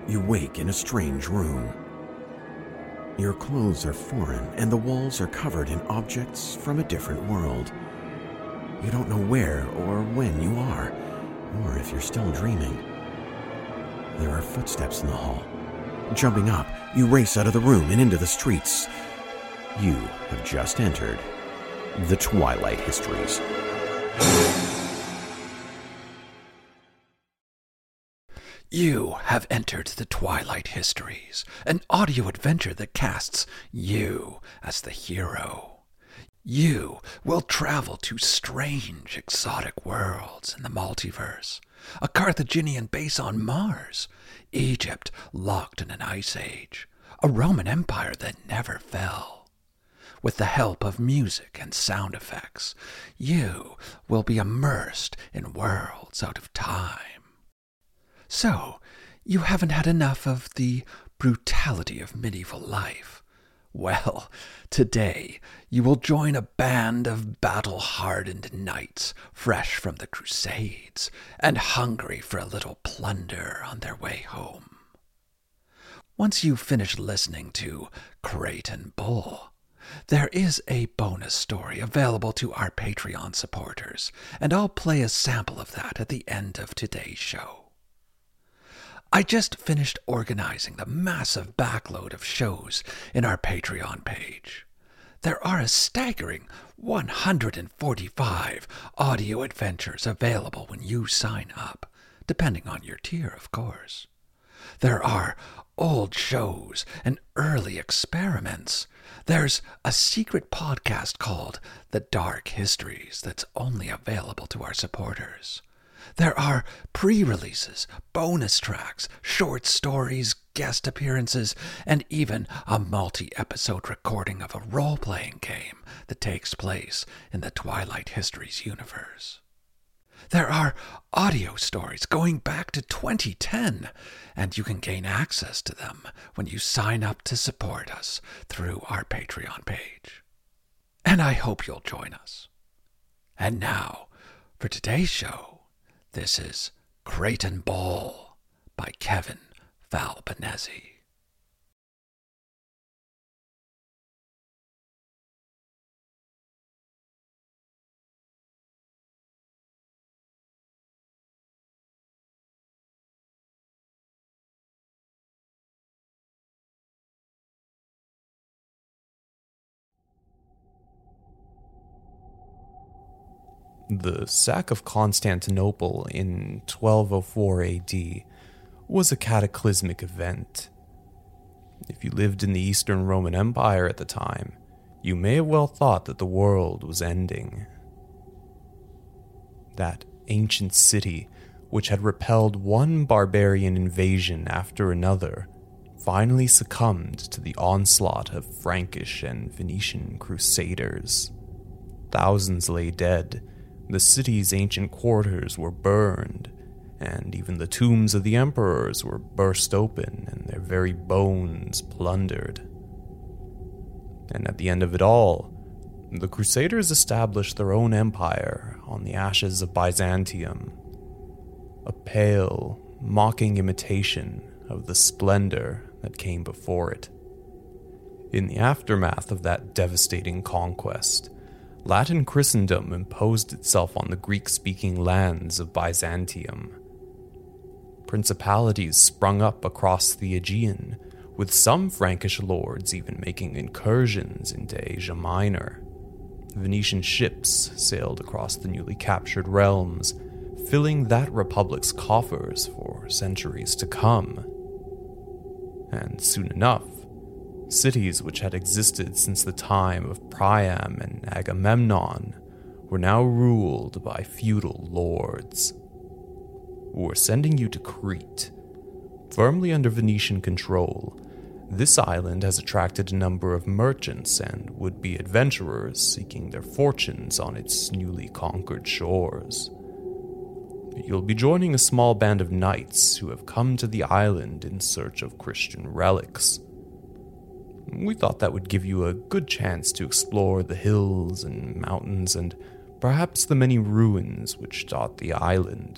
you wake in a strange room. Your clothes are foreign and the walls are covered in objects from a different world. You don't know where or when you are, or if you're still dreaming. There are footsteps in the hall. Jumping up, you race out of the room and into the streets. You have just entered the Twilight Histories. You have entered the Twilight Histories, an audio adventure that casts you as the hero. You will travel to strange, exotic worlds in the multiverse, a Carthaginian base on Mars, Egypt locked in an ice age, a Roman Empire that never fell. With the help of music and sound effects, you will be immersed in worlds out of time. So, you haven't had enough of the brutality of medieval life. Well, today you will join a band of battle-hardened knights fresh from the Crusades and hungry for a little plunder on their way home. Once you've finished listening to Crate and Bull, there is a bonus story available to our Patreon supporters, and I'll play a sample of that at the end of today's show. I just finished organizing the massive backload of shows in our Patreon page. There are a staggering 145 audio adventures available when you sign up, depending on your tier, of course. There are old shows and early experiments. There's a secret podcast called The Dark Histories that's only available to our supporters. There are pre-releases, bonus tracks, short stories, guest appearances, and even a multi-episode recording of a role-playing game that takes place in the Twilight Histories universe. There are audio stories going back to 2010, and you can gain access to them when you sign up to support us through our Patreon page. And I hope you'll join us. And now, for today's show, this is Crate and Bull by Kevin Valbanesi. The sack of Constantinople in 1204 AD was a cataclysmic event. If you lived in the Eastern Roman Empire at the time, you may have well thought that the world was ending. That ancient city, which had repelled one barbarian invasion after another, finally succumbed to the onslaught of Frankish and Venetian crusaders. Thousands lay dead. The city's ancient quarters were burned, and even the tombs of the emperors were burst open and their very bones plundered. And at the end of it all, the Crusaders established their own empire on the ashes of Byzantium, a pale, mocking imitation of the splendor that came before it. In the aftermath of that devastating conquest, Latin Christendom imposed itself on the Greek-speaking lands of Byzantium. Principalities sprung up across the Aegean, with some Frankish lords even making incursions into Asia Minor. Venetian ships sailed across the newly captured realms, filling that republic's coffers for centuries to come. And soon enough, cities which had existed since the time of Priam and Agamemnon were now ruled by feudal lords. We're sending you to Crete. Firmly under Venetian control, this island has attracted a number of merchants and would-be adventurers seeking their fortunes on its newly conquered shores. You'll be joining a small band of knights who have come to the island in search of Christian relics. We thought that would give you a good chance to explore the hills and mountains and perhaps the many ruins which dot the island.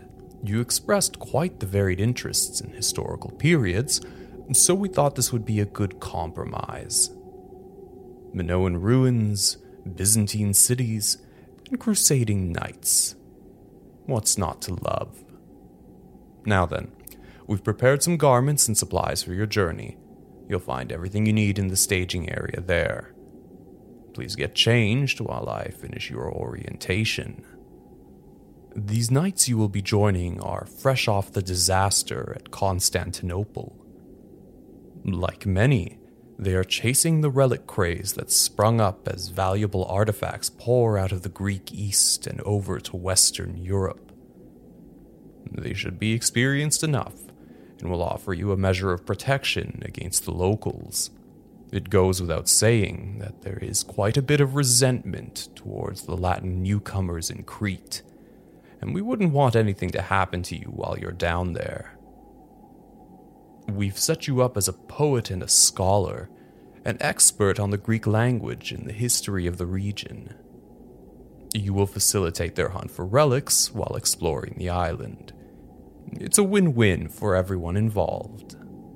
You expressed quite the varied interests in historical periods, so we thought this would be a good compromise. Minoan ruins, Byzantine cities, and crusading knights. What's not to love? Now then, we've prepared some garments and supplies for your journey. You'll find everything you need in the staging area there. Please get changed while I finish your orientation. These knights you will be joining are fresh off the disaster at Constantinople. Like many, they are chasing the relic craze that sprung up as valuable artifacts pour out of the Greek East and over to Western Europe. They should be experienced enough and will offer you a measure of protection against the locals. It goes without saying that there is quite a bit of resentment towards the Latin newcomers in Crete, and we wouldn't want anything to happen to you while you're down there. We've set you up as a poet and a scholar, an expert on the Greek language and the history of the region. You will facilitate their hunt for relics while exploring the island. It's a win-win for everyone involved.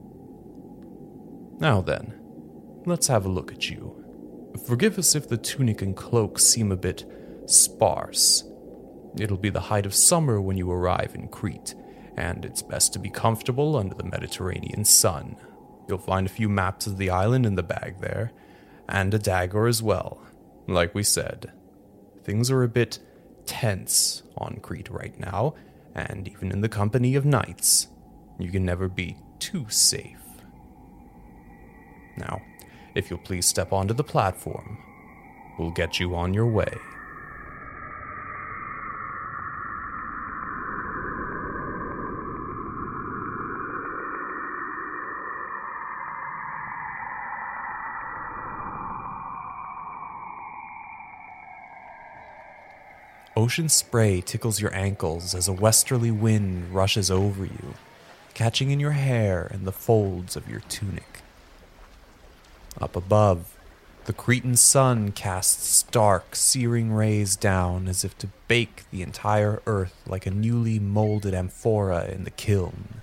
Now then, let's have a look at you. Forgive us if the tunic and cloak seem a bit sparse. It'll be the height of summer when you arrive in Crete, and it's best to be comfortable under the Mediterranean sun. You'll find a few maps of the island in the bag there, and a dagger as well. Like we said, things are a bit tense on Crete right now, and even in the company of knights, you can never be too safe. Now, if you'll please step onto the platform, we'll get you on your way. Ocean spray tickles your ankles as a westerly wind rushes over you, catching in your hair and the folds of your tunic. Up above, the Cretan sun casts stark, searing rays down as if to bake the entire earth like a newly molded amphora in the kiln.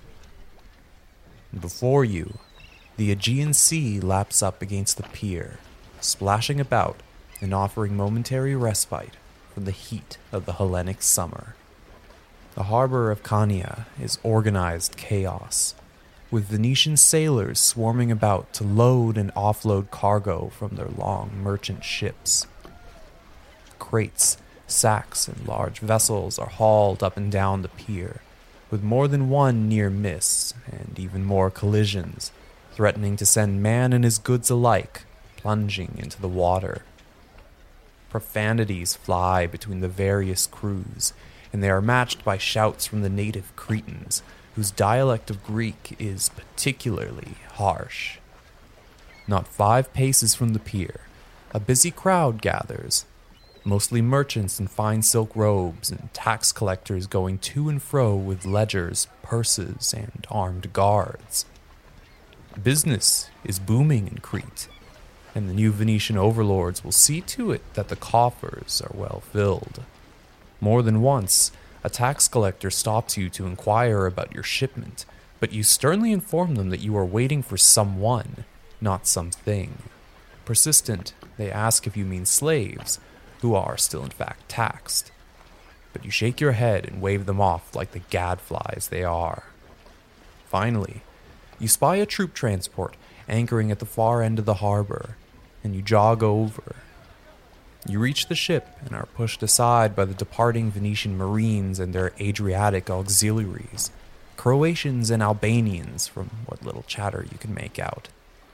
Before you, the Aegean Sea laps up against the pier, splashing about and offering momentary respite from the heat of the Hellenic summer. The harbor of Chania is organized chaos, with Venetian sailors swarming about to load and offload cargo from their long merchant ships. Crates, sacks, and large vessels are hauled up and down the pier, with more than one near miss and even more collisions, threatening to send man and his goods alike plunging into the water. Profanities fly between the various crews, and they are matched by shouts from the native Cretans, whose dialect of Greek is particularly harsh. Not 5 paces from the pier, a busy crowd gathers, mostly merchants in fine silk robes and tax collectors going to and fro with ledgers, purses, and armed guards. Business is booming in Crete, and the new Venetian overlords will see to it that the coffers are well filled. More than once, a tax collector stops you to inquire about your shipment, but you sternly inform them that you are waiting for someone, not something. Persistent, they ask if you mean slaves, who are still in fact taxed. But you shake your head and wave them off like the gadflies they are. Finally, you spy a troop transport anchoring at the far end of the harbor, and you jog over. You reach the ship and are pushed aside by the departing Venetian Marines and their Adriatic auxiliaries, Croatians and Albanians from what little chatter you can make out.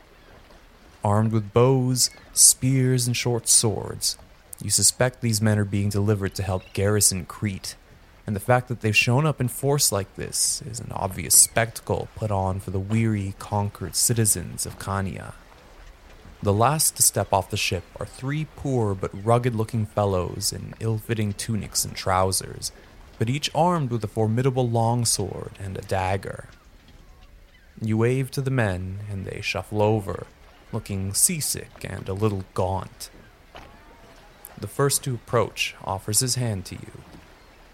Armed with bows, spears, and short swords, you suspect these men are being delivered to help garrison Crete, and the fact that they've shown up in force like this is an obvious spectacle put on for the weary, conquered citizens of Chania. The last to step off the ship are 3 poor but rugged-looking fellows in ill-fitting tunics and trousers, but each armed with a formidable longsword and a dagger. You wave to the men, and they shuffle over, looking seasick and a little gaunt. The first to approach offers his hand to you.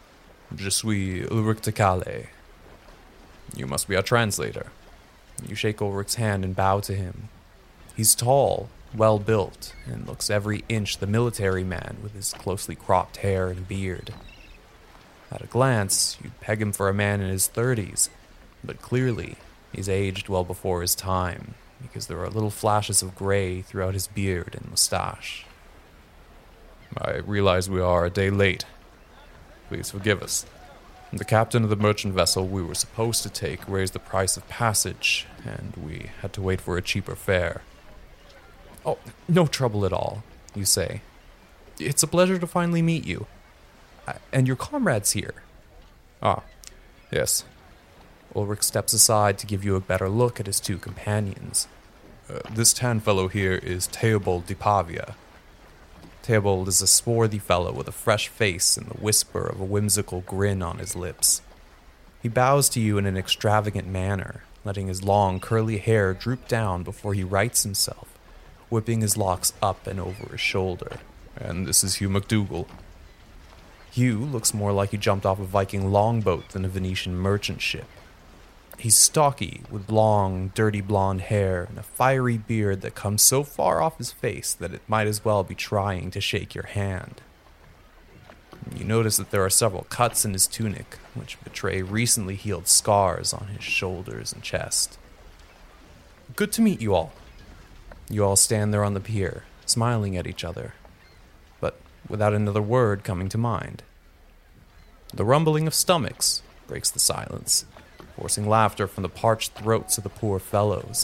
Je suis Ulrich de Calais. You must be our translator. You shake Ulrich's hand and bow to him. He's tall, well-built, and looks every inch the military man with his closely cropped hair and beard. At a glance, you'd peg him for a man in his 30s, but clearly, he's aged well before his time, because there are little flashes of gray throughout his beard and mustache. I realize we are a day late. Please forgive us. The captain of the merchant vessel we were supposed to take raised the price of passage, and we had to wait for a cheaper fare. Oh, no trouble at all, you say. It's a pleasure to finally meet you. And your comrade's here. Ah, yes. Ulrich steps aside to give you a better look at his two companions. This tan fellow here is Theobald de Pavia. Theobald is a swarthy fellow with a fresh face and the whisper of a whimsical grin on his lips. He bows to you in an extravagant manner, letting his long, curly hair droop down before he rights himself, whipping his locks up and over his shoulder. And this is Hugh MacDougall. Hugh looks more like he jumped off a Viking longboat than a Venetian merchant ship. He's stocky, with long, dirty blonde hair and a fiery beard that comes so far off his face that it might as well be trying to shake your hand. You notice that there are several cuts in his tunic, which betray recently healed scars on his shoulders and chest. Good to meet you all. You all stand there on the pier, smiling at each other, but without another word coming to mind. The rumbling of stomachs breaks the silence, forcing laughter from the parched throats of the poor fellows.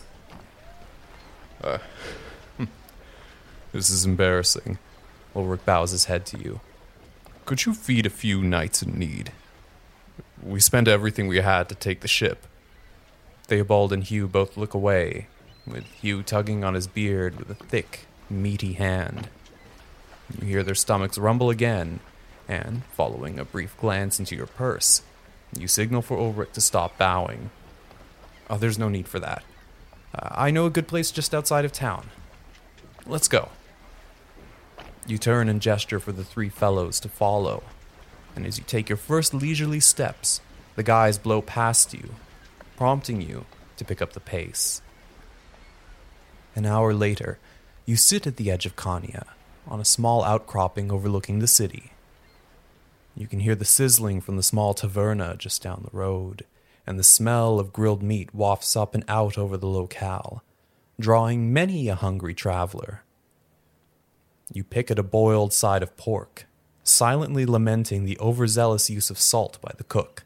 This is embarrassing. Ulrich bows his head to you. Could you feed a few knights in need? We spent everything we had to take the ship. Theobald and Hugh both look away, with Hugh tugging on his beard with a thick, meaty hand. You hear their stomachs rumble again, and, following a brief glance into your purse, you signal for Ulrich to stop bowing. Oh, there's no need for that. I know a good place just outside of town. Let's go. You turn and gesture for the three fellows to follow, and as you take your first leisurely steps, the guys blow past you, prompting you to pick up the pace. An hour later, you sit at the edge of Kania, on a small outcropping overlooking the city. You can hear the sizzling from the small taverna just down the road, and the smell of grilled meat wafts up and out over the locale, drawing many a hungry traveler. You pick at a boiled side of pork, silently lamenting the overzealous use of salt by the cook.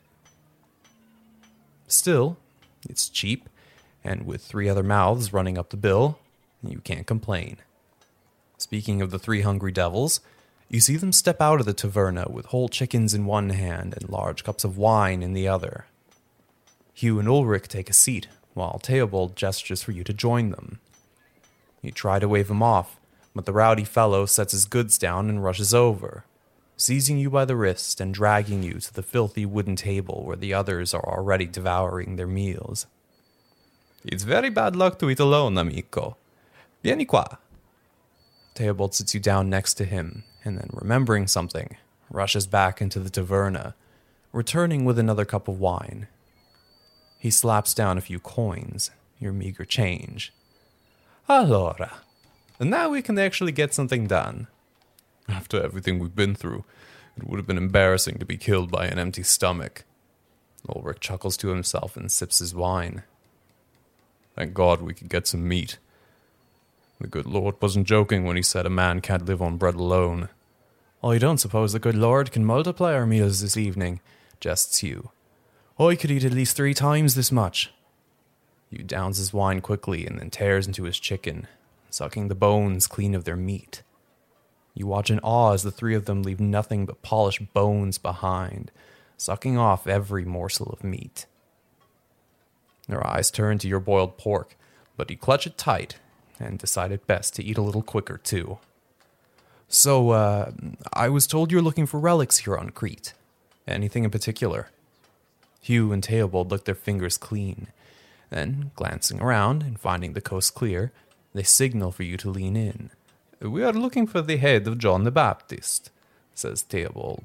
Still, it's cheap, and with 3 other mouths running up the bill, you can't complain. Speaking of the 3 hungry devils, you see them step out of the taverna with whole chickens in one hand and large cups of wine in the other. Hugh and Ulrich take a seat, while Theobald gestures for you to join them. You try to wave him off, but the rowdy fellow sets his goods down and rushes over, seizing you by the wrist and dragging you to the filthy wooden table where the others are already devouring their meals. It's very bad luck to eat alone, amico. Vieni qua. Theobald sits you down next to him, and then, remembering something, rushes back into the taverna, returning with another cup of wine. He slaps down a few coins, your meager change. Allora, now we can actually get something done. After everything we've been through, it would have been embarrassing to be killed by an empty stomach. Ulrich chuckles to himself and sips his wine. Thank God we could get some meat. The good Lord wasn't joking when he said a man can't live on bread alone. I don't suppose the good Lord can multiply our meals this evening, jests Hugh. I could eat at least 3 times this much. Hugh downs his wine quickly and then tears into his chicken, sucking the bones clean of their meat. You watch in awe as the 3 of them leave nothing but polished bones behind, sucking off every morsel of meat. Their eyes turn to your boiled pork, but you clutch it tight and decide it best to eat a little quicker, too. So, I was told you're looking for relics here on Crete. Anything in particular? Hugh and Theobald lick their fingers clean. Then, glancing around and finding the coast clear, they signal for you to lean in. We are looking for the head of John the Baptist, says Theobald.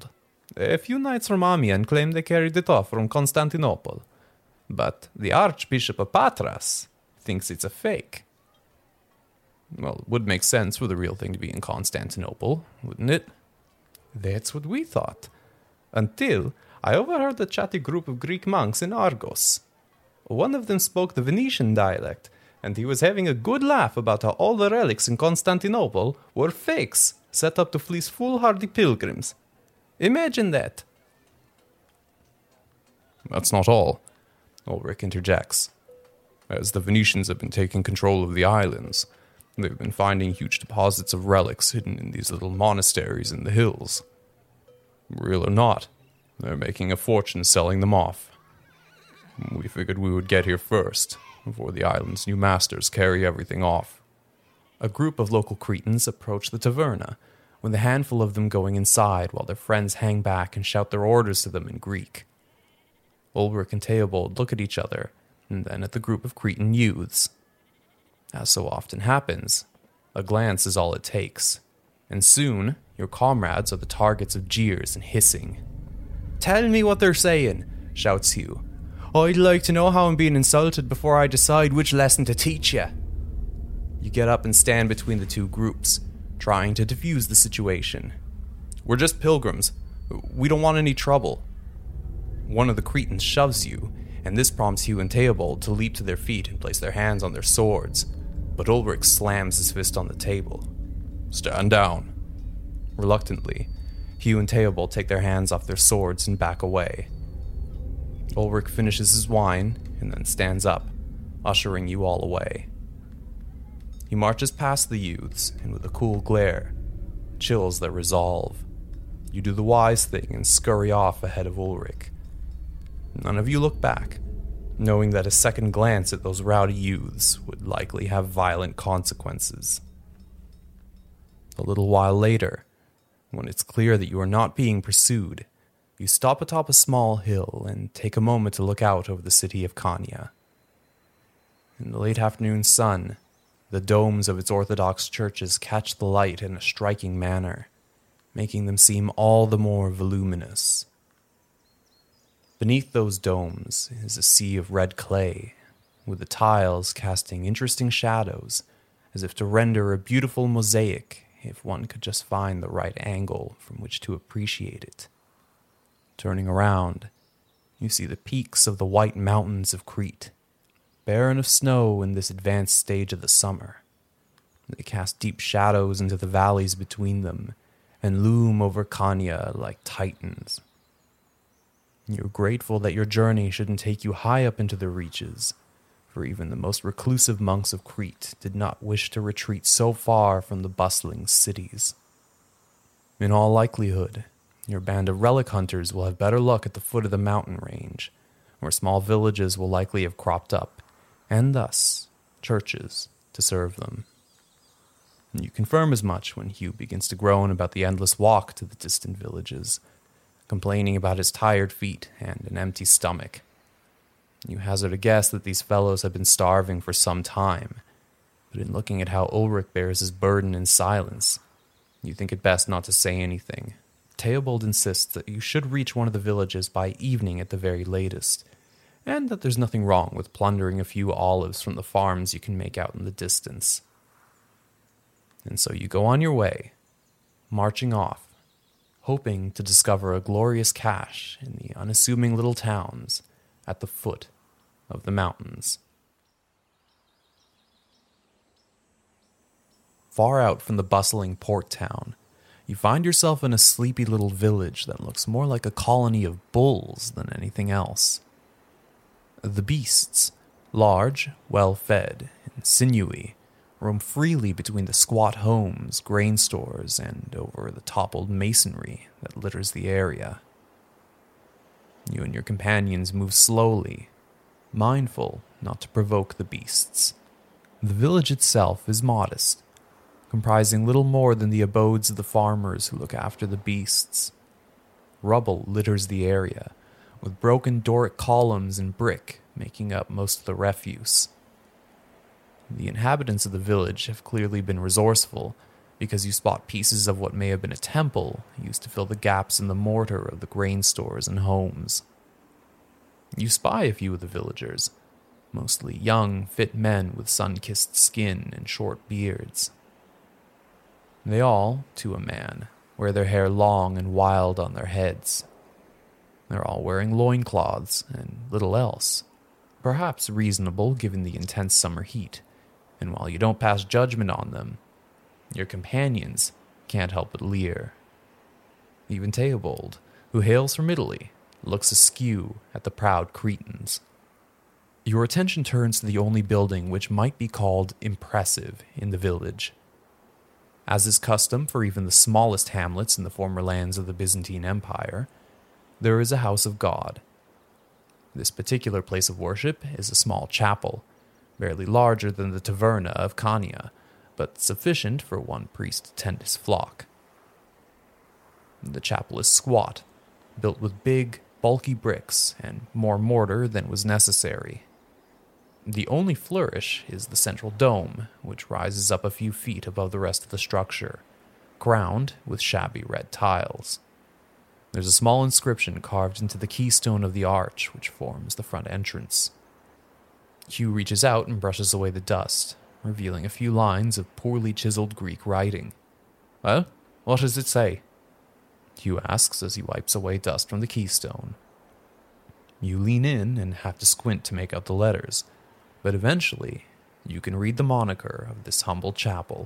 A few knights from Amiens claim they carried it off from Constantinople, but the Archbishop of Patras thinks it's a fake. Well, it would make sense for the real thing to be in Constantinople, wouldn't it? That's what we thought. Until I overheard a chatty group of Greek monks in Argos. One of them spoke the Venetian dialect, and he was having a good laugh about how all the relics in Constantinople were fakes set up to fleece foolhardy pilgrims. Imagine that. That's not all, Ulrich interjects. As the Venetians have been taking control of the islands, they've been finding huge deposits of relics hidden in these little monasteries in the hills. Real or not, they're making a fortune selling them off. We figured we would get here first, before the island's new masters carry everything off. A group of local Cretans approach the taverna, with a handful of them going inside while their friends hang back and shout their orders to them in Greek. Ulrich and Theobald look at each other, and then at the group of Cretan youths. As so often happens, a glance is all it takes, and soon your comrades are the targets of jeers and hissing. "Tell me what they're saying," shouts Hugh. "I'd like to know how I'm being insulted before I decide which lesson to teach you." You get up and stand between the two groups, trying to defuse the situation. "We're just pilgrims. We don't want any trouble." One of the Cretans shoves you, and this prompts Hugh and Theobald to leap to their feet and place their hands on their swords, but Ulrich slams his fist on the table. "Stand down." Reluctantly, Hugh and Theobald take their hands off their swords and back away. Ulrich finishes his wine and then stands up, ushering you all away. He marches past the youths and with a cool glare, chills their resolve. You do the wise thing and scurry off ahead of Ulrich. None of you look back, knowing that a second glance at those rowdy youths would likely have violent consequences. A little while later, when it's clear that you are not being pursued, you stop atop a small hill and take a moment to look out over the city of Khania. In the late afternoon sun, the domes of its Orthodox churches catch the light in a striking manner, making them seem all the more voluminous. Beneath those domes is a sea of red clay, with the tiles casting interesting shadows, as if to render a beautiful mosaic if one could just find the right angle from which to appreciate it. Turning around, you see the peaks of the white mountains of Crete, barren of snow in this advanced stage of the summer. They cast deep shadows into the valleys between them and loom over Khania like titans. You're grateful that your journey shouldn't take you high up into the reaches, for even the most reclusive monks of Crete did not wish to retreat so far from the bustling cities. In all likelihood, your band of relic hunters will have better luck at the foot of the mountain range, where small villages will likely have cropped up, and thus churches to serve them. And you confirm as much when Hugh begins to groan about the endless walk to the distant villages, complaining about his tired feet and an empty stomach. You hazard a guess that these fellows have been starving for some time, but in looking at how Ulrich bears his burden in silence, you think it best not to say anything. Theobald insists that you should reach one of the villages by evening at the very latest, and that there's nothing wrong with plundering a few olives from the farms you can make out in the distance. And so you go on your way, marching off, hoping to discover a glorious cache in the unassuming little towns at the foot of the mountains. Far out from the bustling port town, you find yourself in a sleepy little village that looks more like a colony of bulls than anything else. The beasts, large, well-fed, and sinewy, roam freely between the squat homes, grain stores, and over the toppled masonry that litters the area. You and your companions move slowly, mindful not to provoke the beasts. The village itself is modest, comprising little more than the abodes of the farmers who look after the beasts. Rubble litters the area, with broken Doric columns and brick making up most of the refuse. The inhabitants of the village have clearly been resourceful because you spot pieces of what may have been a temple used to fill the gaps in the mortar of the grain stores and homes. You spy a few of the villagers, mostly young, fit men with sun-kissed skin and short beards. They all, to a man, wear their hair long and wild on their heads. They're all wearing loincloths and little else, perhaps reasonable given the intense summer heat, and while you don't pass judgment on them, your companions can't help but leer. Even Theobald, who hails from Italy, looks askew at the proud Cretans. Your attention turns to the only building which might be called impressive in the village. As is custom for even the smallest hamlets in the former lands of the Byzantine Empire, there is a house of God. This particular place of worship is a small chapel, barely larger than the taverna of Khania, but sufficient for one priest to tend his flock. The chapel is squat, built with big, bulky bricks and more mortar than was necessary. The only flourish is the central dome, which rises up a few feet above the rest of the structure, crowned with shabby red tiles. There's a small inscription carved into the keystone of the arch, which forms the front entrance. Hugh reaches out and brushes away the dust, revealing a few lines of poorly chiseled Greek writing. "Well, what does it say?" Hugh asks as he wipes away dust from the keystone. You lean in and have to squint to make out the letters, but eventually you can read the moniker of this humble chapel.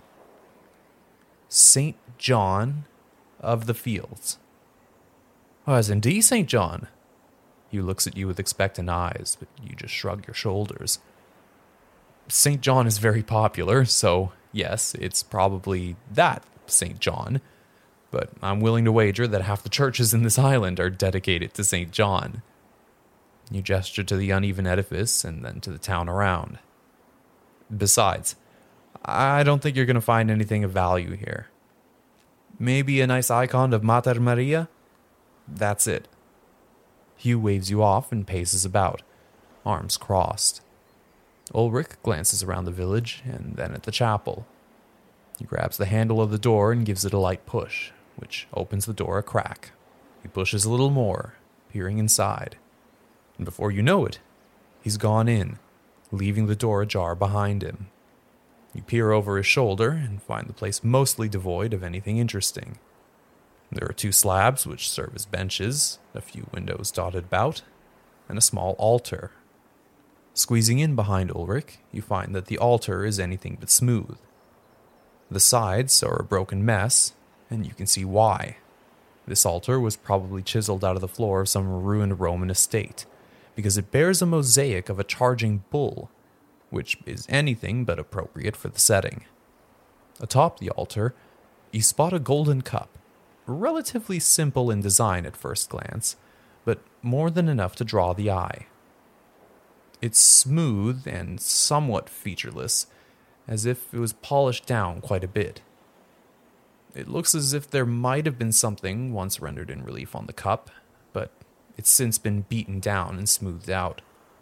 St. John of the Fields. "Oh, it's indeed St. John." Hugh looks at you with expectant eyes, but you just shrug your shoulders. St. John is very popular, so yes, it's probably that St. John, but I'm willing to wager that half the churches in this island are dedicated to St. John. You gesture to the uneven edifice and then to the town around. Besides, I don't think you're going to find anything of value here. Maybe a nice icon of Mater Maria? That's it. Hugh waves you off and paces about, arms crossed. Ulrich glances around the village and then at the chapel. He grabs the handle of the door and gives it a light push, which opens the door a crack. He pushes a little more, peering inside. And before you know it, he's gone in, leaving the door ajar behind him. You peer over his shoulder and find the place mostly devoid of anything interesting. There are 2 slabs which serve as benches, a few windows dotted about, and a small altar. Squeezing in behind Ulrich, you find that the altar is anything but smooth. The sides are a broken mess, and you can see why. This altar was probably chiseled out of the floor of some ruined Roman estate, because it bears a mosaic of a charging bull, which is anything but appropriate for the setting. Atop the altar, you spot a golden cup, relatively simple in design at first glance, but more than enough to draw the eye. It's smooth and somewhat featureless, as if it was polished down quite a bit. It looks as if there might have been something once rendered in relief on the cup, but it's since been beaten down and smoothed out.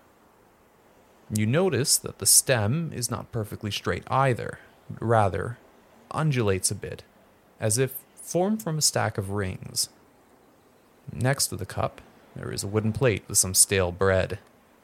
You notice that the stem is not perfectly straight either, but rather undulates a bit, as if formed from a stack of rings. Next to the cup, there is a wooden plate with some stale bread.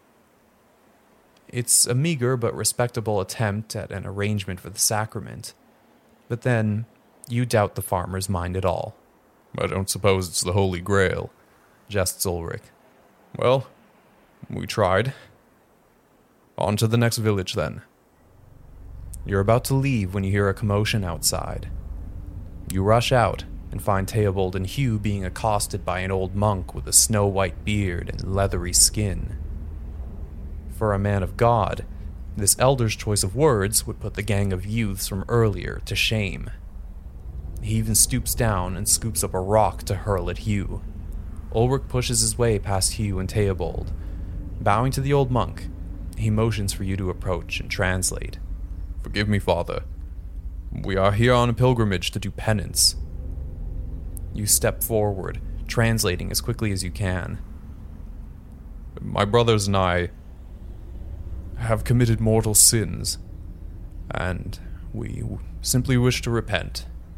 It's a meager but respectable attempt at an arrangement for the sacrament, but then you doubt the farmer's mind at all. "I don't suppose it's the Holy Grail," jests Ulrich. "Well, we tried. On to the next village, then." You're about to leave when you hear a commotion outside. You rush out and find Theobald and Hugh being accosted by an old monk with a snow-white beard and leathery skin. For a man of God, this elder's choice of words would put the gang of youths from earlier to shame. He even stoops down and scoops up a rock to hurl at Hugh. Ulrich pushes his way past Hugh and Theobald. Bowing to the old monk, he motions for you to approach and translate. "Forgive me, Father. We are here on a pilgrimage to do penance." You step forward, translating as quickly as you can. "My brothers and I have committed mortal sins, and we simply wish to repent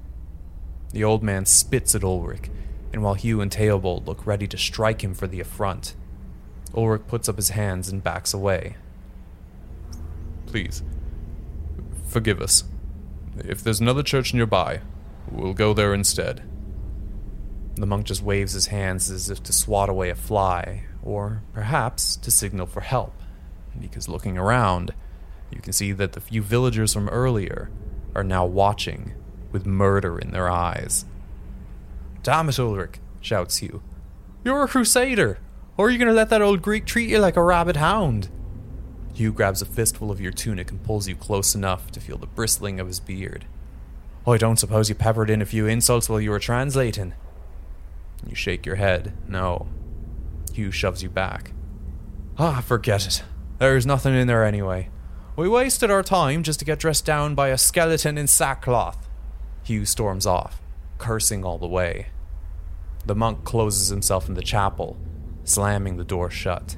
The old man spits at Ulrich, and while Hugh and Theobald look ready to strike him for the affront, Ulrich puts up his hands and backs away. Please, forgive us. If there's another church nearby, we'll go there instead. The monk just waves his hands as if to swat away a fly, or perhaps to signal for help, because looking around, you can see that the few villagers from earlier are now watching with murder in their eyes. "Damn it, Ulrich," shouts Hugh. "You're a crusader, or are you going to let that old Greek treat you like a rabid hound?" Hugh grabs a fistful of your tunic and pulls you close enough to feel the bristling of his beard. "I don't suppose you peppered in a few insults while you were translating?" You shake your head. No. Hugh shoves you back. Forget it. There's nothing in there anyway. We wasted our time just to get dressed down by a skeleton in sackcloth. Hugh storms off, cursing all the way. The monk closes himself in the chapel, slamming the door shut.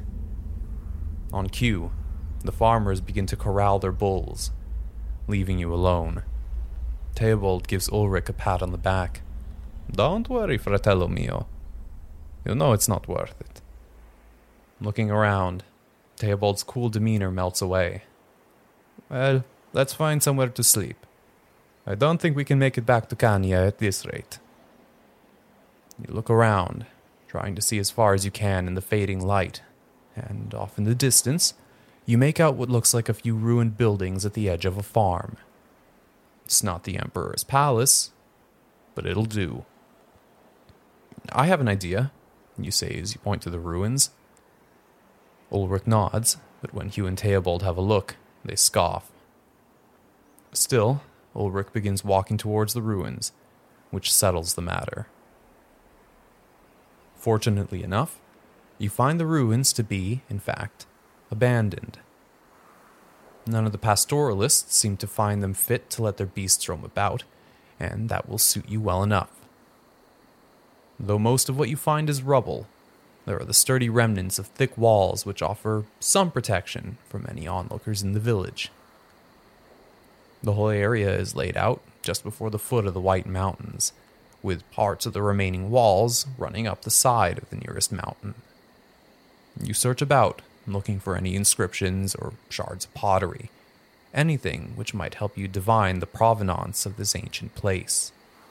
On cue, the farmers begin to corral their bulls, leaving you alone. Theobald gives Ulrich a pat on the back. "Don't worry, fratello mio. You know it's not worth it." Looking around, Theobald's cool demeanor melts away. "Well, let's find somewhere to sleep. I don't think we can make it back to Kanya at this rate." You look around, trying to see as far as you can in the fading light, and off in the distance, you make out what looks like a few ruined buildings at the edge of a farm. It's not the Emperor's palace, but it'll do. "I have an idea," you say as you point to the ruins. Ulrich nods, but when Hugh and Theobald have a look, they scoff. Still, Ulrich begins walking towards the ruins, which settles the matter. Fortunately enough, you find the ruins to be, in fact, abandoned. None of the pastoralists seem to find them fit to let their beasts roam about, and that will suit you well enough. Though most of what you find is rubble, there are the sturdy remnants of thick walls which offer some protection from any onlookers in the village. The whole area is laid out just before the foot of the White Mountains, with parts of the remaining walls running up the side of the nearest mountain. You search about, looking for any inscriptions or shards of pottery, anything which might help you divine the provenance of this ancient place.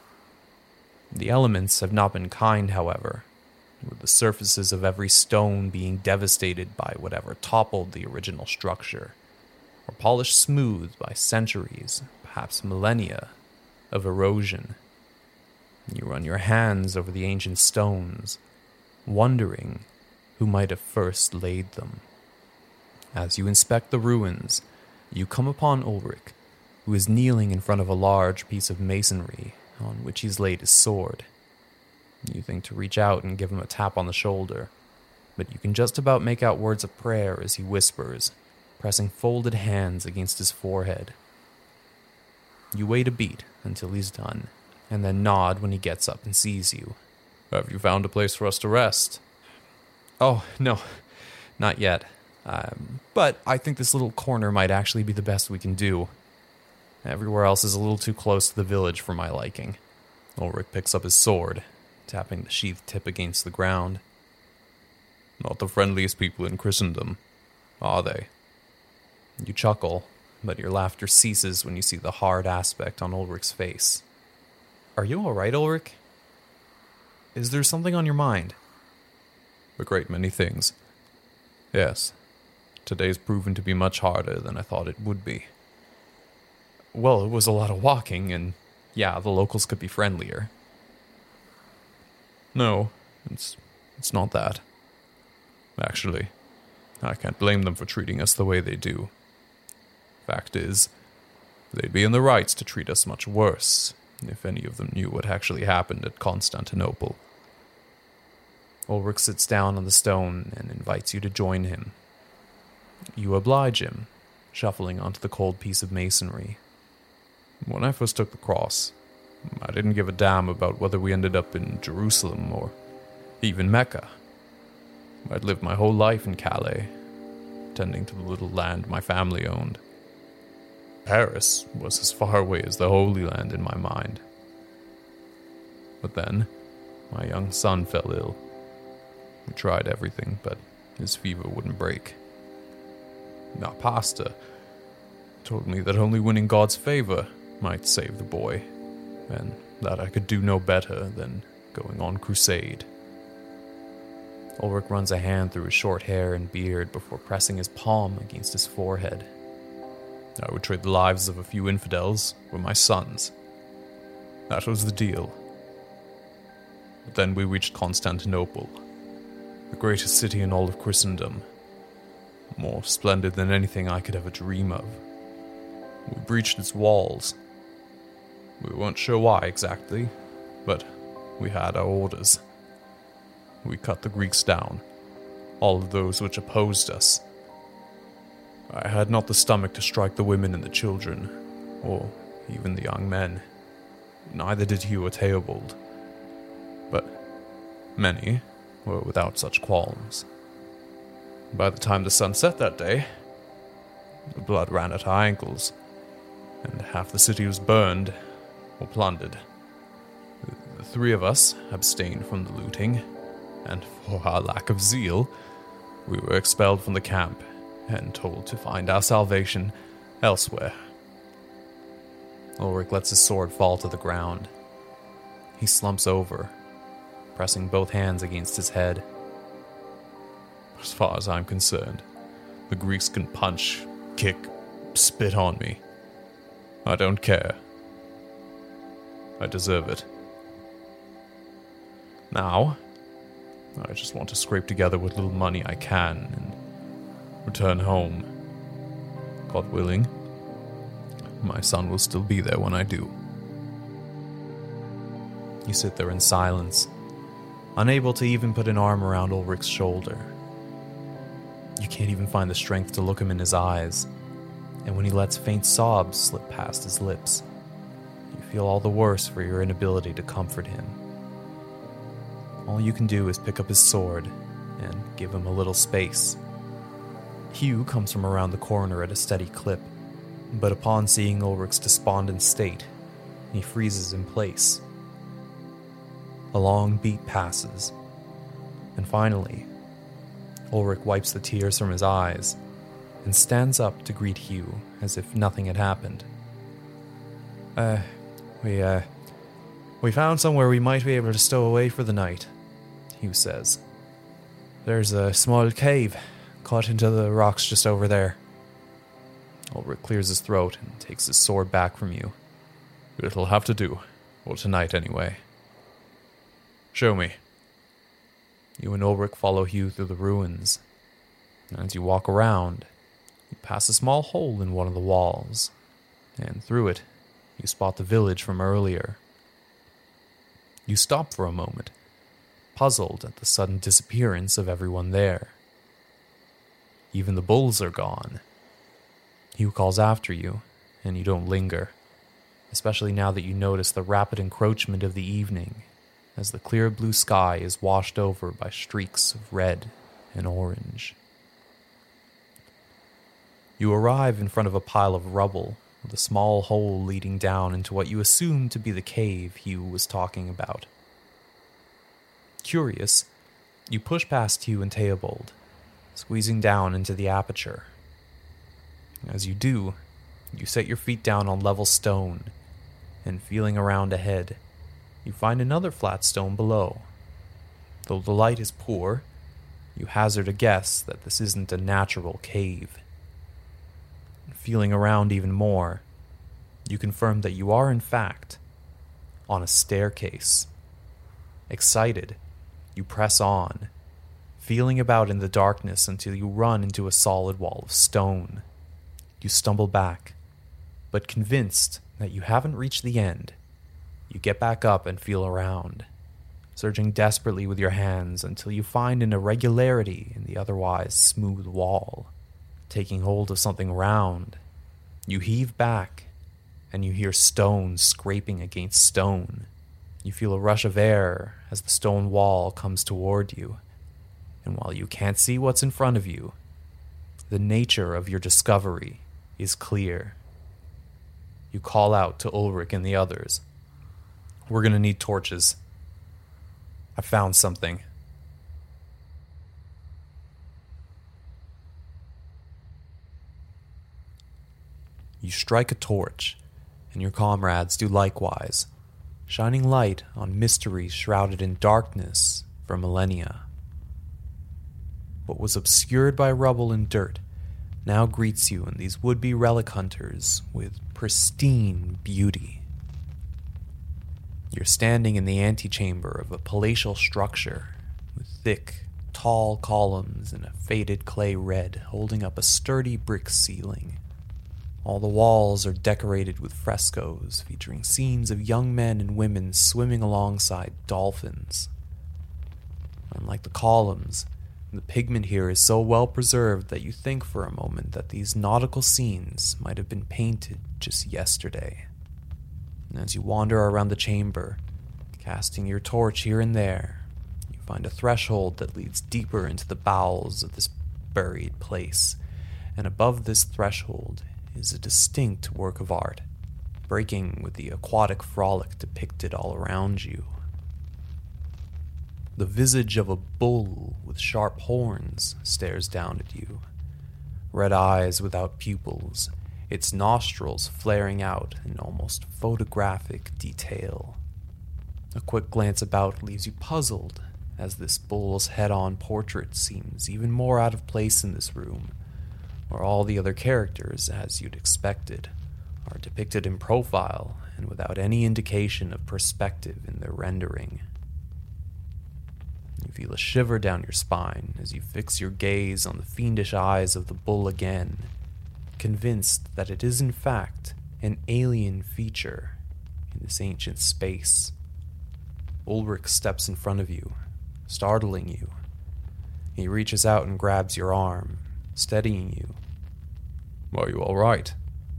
The elements have not been kind, however, with the surfaces of every stone being devastated by whatever toppled the original structure, or polished smooth by centuries, perhaps millennia, of erosion. You run your hands over the ancient stones, wondering who might have first laid them. As you inspect the ruins, you come upon Ulrich, who is kneeling in front of a large piece of masonry on which he's laid his sword. You think to reach out and give him a tap on the shoulder, but you can just about make out words of prayer as he whispers, pressing folded hands against his forehead. You wait a beat until he's done, and then nod when he gets up and sees you. "Have you found a place for us to rest?" "Oh, no, not yet. But I think this little corner might actually be the best we can do. Everywhere else is a little too close to the village for my liking." Ulrich picks up his sword, tapping the sheathed tip against the ground. "Not the friendliest people in Christendom, are they?" You chuckle, but your laughter ceases when you see the hard aspect on Ulrich's face. "Are you all right, Ulrich? Is there something on your mind?" "A great many things. Yes, today's proven to be much harder than I thought it would be." "Well, it was a lot of walking, and yeah, the locals could be friendlier." "No, it's not that. Actually, I can't blame them for treating us the way they do. Fact is, they'd be in the rights to treat us much worse if any of them knew what actually happened at Constantinople." Ulrich sits down on the stone and invites you to join him. You oblige him, shuffling onto the cold piece of masonry. "When I first took the cross, I didn't give a damn about whether we ended up in Jerusalem or even Mecca. I'd lived my whole life in Calais, tending to the little land my family owned. Paris was as far away as the Holy Land in my mind. But then, my young son fell ill. We tried everything, but his fever wouldn't break. Our pastor told me that only winning God's favor might save the boy, and that I could do no better than going on crusade. Ulrich runs a hand through his short hair and beard before pressing his palm against his forehead. I would trade the lives of a few infidels for my sons. That was the deal. But then we reached Constantinople, the greatest city in all of Christendom, more splendid than anything I could ever dream of. We breached its walls. We weren't sure why exactly, but we had our orders. We cut the Greeks down, all of those which opposed us. I had not the stomach to strike the women and the children, or even the young men. Neither did Hugh or Theobald. But many were without such qualms. By the time the sun set that day, the blood ran at our ankles, and half the city was burned or plundered. The three of us abstained from the looting, and for our lack of zeal, we were expelled from the camp and told to find our salvation elsewhere. Ulrich lets his sword fall to the ground. He slumps over, pressing both hands against his head. As far as I'm concerned, the Greeks can punch, kick, spit on me. I don't care. I deserve it. Now, I just want to scrape together what little money I can and return home. God willing, my son will still be there when I do. You sit there in silence, unable to even put an arm around Ulrich's shoulder. You can't even find the strength to look him in his eyes, and when he lets faint sobs slip past his lips, you feel all the worse for your inability to comfort him. All you can do is pick up his sword and give him a little space. Hugh comes from around the corner at a steady clip, but upon seeing Ulrich's despondent state, he freezes in place. A long beat passes, and finally, Ulrich wipes the tears from his eyes and stands up to greet Hugh as if nothing had happened. We found somewhere we might be able to stow away for the night, Hugh says. There's a small cave cut into the rocks just over there. Ulrich clears his throat and takes his sword back from you. It'll have to do, or tonight anyway. Show me. You and Ulrich follow Hugh through the ruins. As you walk around, you pass a small hole in one of the walls, and through it, you spot the village from earlier. You stop for a moment, puzzled at the sudden disappearance of everyone there. Even the bulls are gone. Hugh calls after you, and you don't linger, especially now that you notice the rapid encroachment of the evening as the clear blue sky is washed over by streaks of red and orange. You arrive in front of a pile of rubble with a small hole leading down into what you assume to be the cave Hugh was talking about. Curious, you push past Hugh and Theobald, squeezing down into the aperture. As you do, you set your feet down on level stone, and feeling around ahead, you find another flat stone below. Though the light is poor, you hazard a guess that this isn't a natural cave. Feeling around even more, you confirm that you are in fact on a staircase. Excited, you press on, feeling about in the darkness until you run into a solid wall of stone. You stumble back, but convinced that you haven't reached the end, you get back up and feel around, searching desperately with your hands until you find an irregularity in the otherwise smooth wall. Taking hold of something round, you heave back, and you hear stone scraping against stone. You feel a rush of air as the stone wall comes toward you, and while you can't see what's in front of you, the nature of your discovery is clear. You call out to Ulrich and the others. We're going to need torches. I found something. You strike a torch, and your comrades do likewise, shining light on mysteries shrouded in darkness for millennia. What was obscured by rubble and dirt now greets you and these would-be relic hunters with pristine beauty. You're standing in the antechamber of a palatial structure with thick, tall columns and a faded clay red holding up a sturdy brick ceiling. All the walls are decorated with frescoes featuring scenes of young men and women swimming alongside dolphins. Unlike the columns, the pigment here is so well preserved that you think for a moment that these nautical scenes might have been painted just yesterday. And as you wander around the chamber, casting your torch here and there, you find a threshold that leads deeper into the bowels of this buried place. And above this threshold is a distinct work of art, breaking with the aquatic frolic depicted all around you. The visage of a bull with sharp horns stares down at you. Red eyes without pupils, its nostrils flaring out in almost photographic detail. A quick glance about leaves you puzzled, as this bull's head-on portrait seems even more out of place in this room, where all the other characters, as you'd expected, are depicted in profile and without any indication of perspective in their rendering. You feel a shiver down your spine as you fix your gaze on the fiendish eyes of the bull again, convinced that it is in fact an alien feature in this ancient space. Ulrich steps in front of you, startling you. He reaches out and grabs your arm, steadying you. Are you all right?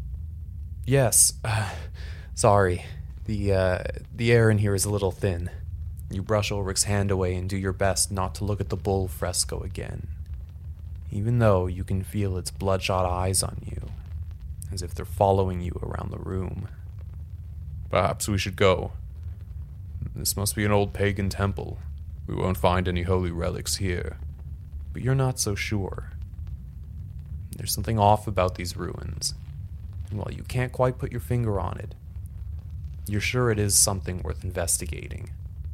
Yes. Sorry. The air in here is a little thin. You brush Ulrich's hand away and do your best not to look at the bull fresco again, even though you can feel its bloodshot eyes on you, as if they're following you around the room. Perhaps we should go. This must be an old pagan temple. We won't find any holy relics here. But you're not so sure. There's something off about these ruins, and while you can't quite put your finger on it, you're sure it is something worth investigating.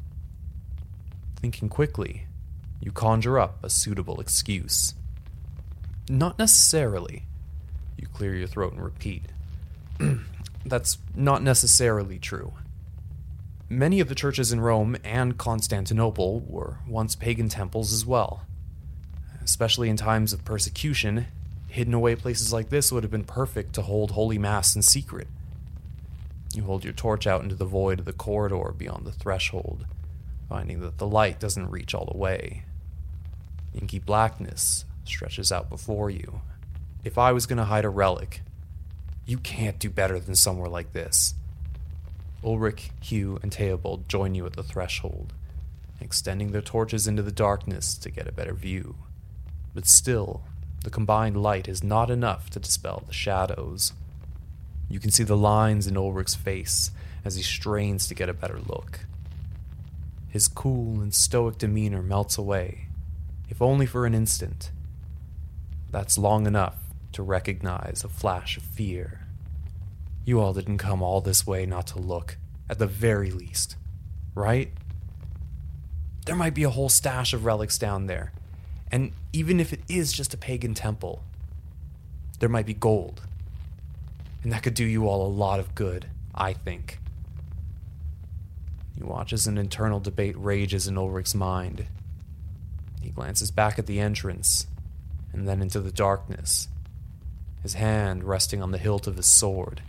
Thinking quickly, you conjure up a suitable excuse. Not necessarily. You clear your throat and repeat. That's not necessarily true. Many of the churches in Rome and Constantinople were once pagan temples as well. Especially in times of persecution, hidden away places like this would have been perfect to hold Holy Mass in secret. You hold your torch out into the void of the corridor beyond the threshold, finding that the light doesn't reach all the way. Inky blackness stretches out before you. If I was going to hide a relic, you can't do better than somewhere like this. Ulrich, Hugh, and Theobald join you at the threshold, extending their torches into the darkness to get a better view. But still, the combined light is not enough to dispel the shadows. You can see the lines in Ulrich's face as he strains to get a better look. His cool and stoic demeanor melts away, if only for an instant. That's long enough to recognize a flash of fear. You all didn't come all this way not to look, at the very least, right? There might be a whole stash of relics down there, and even if it is just a pagan temple, there might be gold. And that could do you all a lot of good, I think. You watch as an internal debate rages in Ulrich's mind. He glances back at the entrance, and then into the darkness, his hand resting on the hilt of his sword.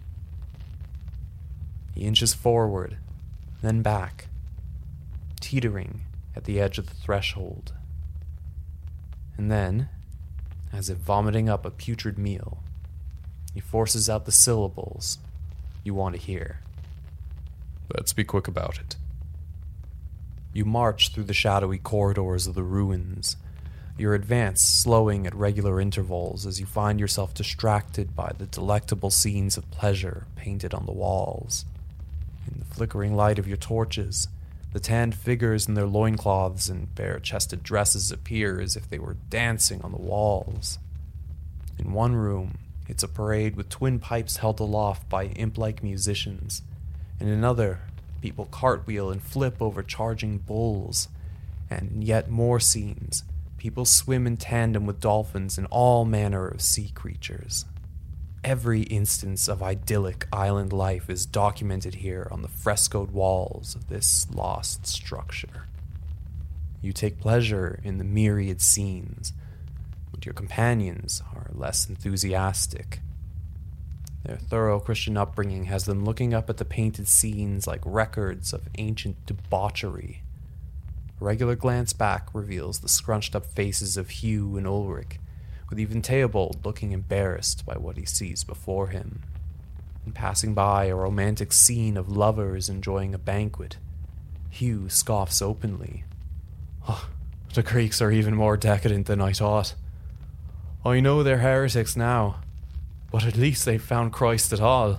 He inches forward, then back, teetering at the edge of the threshold. And then, as if vomiting up a putrid meal, he forces out the syllables you want to hear. Let's be quick about it. You march through the shadowy corridors of the ruins, your advance slowing at regular intervals as you find yourself distracted by the delectable scenes of pleasure painted on the walls. In the flickering light of your torches, The tanned figures in their loincloths and bare-chested dresses appear as if they were dancing on the walls. In one room, it's a parade with twin pipes held aloft by imp-like musicians. In another, people cartwheel and flip over charging bulls. And in yet more scenes, people swim in tandem with dolphins and all manner of sea creatures. Every instance of idyllic island life is documented here on the frescoed walls of this lost structure. You take pleasure in the myriad scenes, but your companions are less enthusiastic. Their thorough Christian upbringing has them looking up at the painted scenes like records of ancient debauchery. A regular glance back reveals the scrunched-up faces of Hugh and Ulrich, with even Theobald looking embarrassed by what he sees before him. And passing by a romantic scene of lovers enjoying a banquet, Hugh scoffs openly. "Oh, the Greeks are even more decadent than I thought. I know they're heretics now, but at least they've found Christ at all."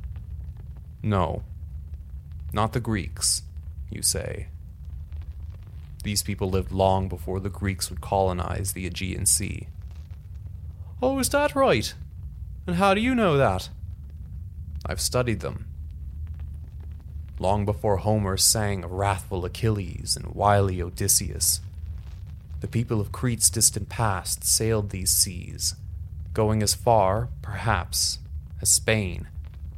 "No, not the Greeks," you say. These people lived long before the Greeks would colonize the Aegean Sea. "Oh, is that right? And how do you know that?" "I've studied them. Long before Homer sang of wrathful Achilles and wily Odysseus, the people of Crete's distant past sailed these seas, going as far, perhaps, as Spain.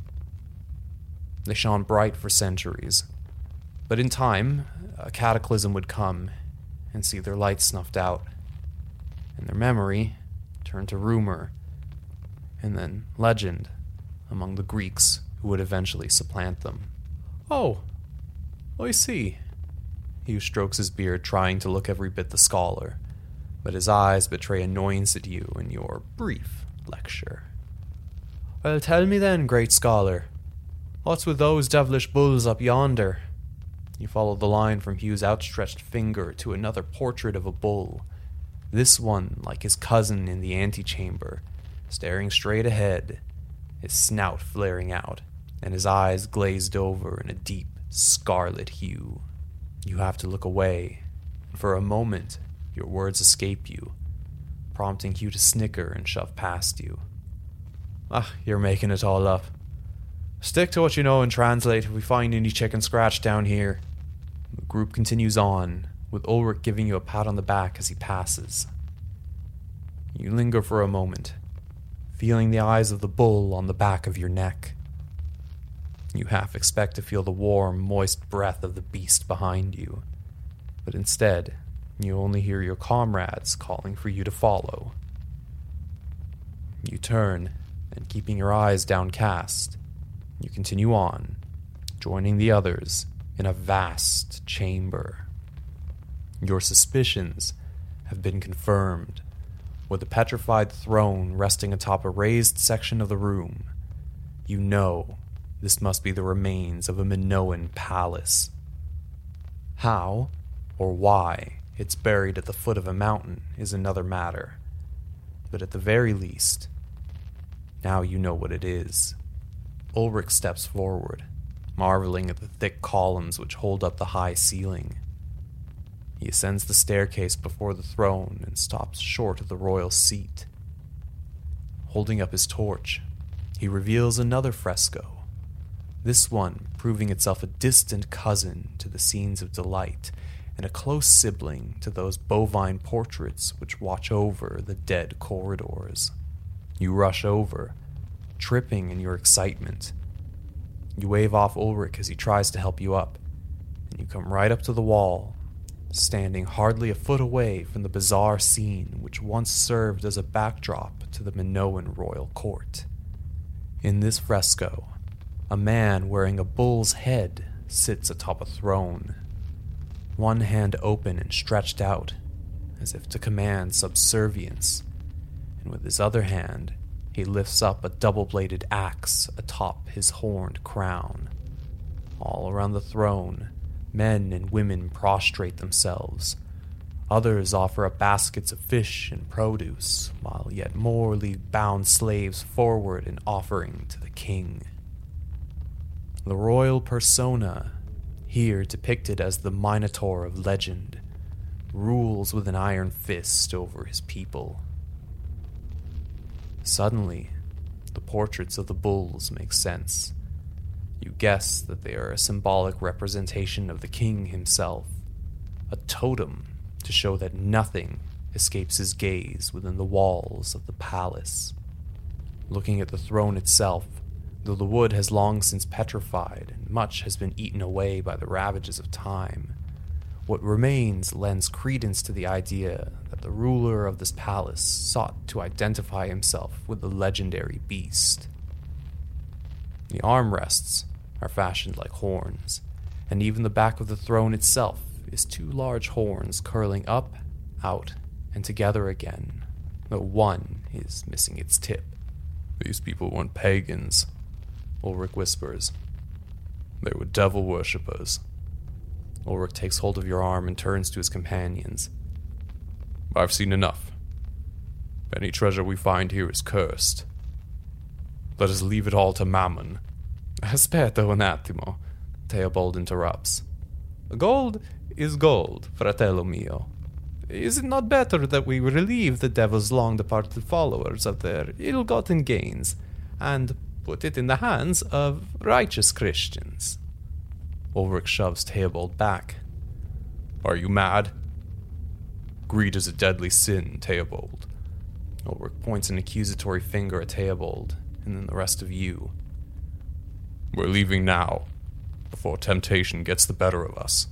They shone bright for centuries, but in time, a cataclysm would come and see their light snuffed out, and their memory turned to rumor, and then legend among the Greeks who would eventually supplant them." "Oh, I see." Hugh strokes his beard, trying to look every bit the scholar, but his eyes betray annoyance at you in your brief lecture. "Well, tell me then, great scholar, what's with those devilish bulls up yonder?" You follow the line from Hugh's outstretched finger to another portrait of a bull, this one like his cousin in the antechamber, staring straight ahead, his snout flaring out, and his eyes glazed over in a deep scarlet hue. You have to look away, and for a moment your words escape you, prompting Hugh to snicker and shove past you. "Ah, you're making it all up. Stick to what you know and translate if we find any chicken scratch down here." The group continues on, with Ulrich giving you a pat on the back as he passes. You linger for a moment, feeling the eyes of the bull on the back of your neck. You half expect to feel the warm, moist breath of the beast behind you, but instead, you only hear your comrades calling for you to follow. You turn, and keeping your eyes downcast, you continue on, joining the others in a vast chamber. Your suspicions have been confirmed, with a petrified throne resting atop a raised section of the room. You know this must be the remains of a Minoan palace. How, or why, it's buried at the foot of a mountain is another matter. But at the very least, now you know what it is. Ulrich steps forward, marveling at the thick columns which hold up the high ceiling. He ascends the staircase before the throne and stops short of the royal seat. Holding up his torch, he reveals another fresco, this one proving itself a distant cousin to the scenes of delight and a close sibling to those bovine portraits which watch over the dead corridors. You rush over, tripping in your excitement. You wave off Ulrich as he tries to help you up, and you come right up to the wall, standing hardly a foot away from the bizarre scene which once served as a backdrop to the Minoan royal court. In this fresco, a man wearing a bull's head sits atop a throne, one hand open and stretched out, as if to command subservience, and with his other hand, he lifts up a double-bladed axe atop his horned crown. All around the throne, men and women prostrate themselves. Others offer up baskets of fish and produce, while yet more lead bound slaves forward in offering to the king. The royal persona here depicted as the Minotaur of legend, rules with an iron fist over his people. Suddenly, the portraits of the bulls make sense. You guess that they are a symbolic representation of the king himself, a totem to show that nothing escapes his gaze within the walls of the palace. Looking at the throne itself, though the wood has long since petrified and much has been eaten away by the ravages of time, what remains lends credence to the idea that the ruler of this palace sought to identify himself with the legendary beast. The armrests are fashioned like horns, and even the back of the throne itself is two large horns curling up, out, and together again, though one is missing its tip. These people weren't pagans, Ulrich whispers. They were devil worshippers. Ulrich takes hold of your arm and turns to his companions. I've seen enough. Any treasure we find here is cursed. Let us leave it all to Mammon. Aspetta un attimo, Theobald interrupts. Gold is gold, fratello mio. Is it not better that we relieve the devil's long-departed followers of their ill-gotten gains, and put it in the hands of righteous Christians? Ulrich shoves Theobald back. Are you mad? Greed is a deadly sin, Theobald. Ulrich points an accusatory finger at Theobald, and then the rest of you. We're leaving now, before temptation gets the better of us.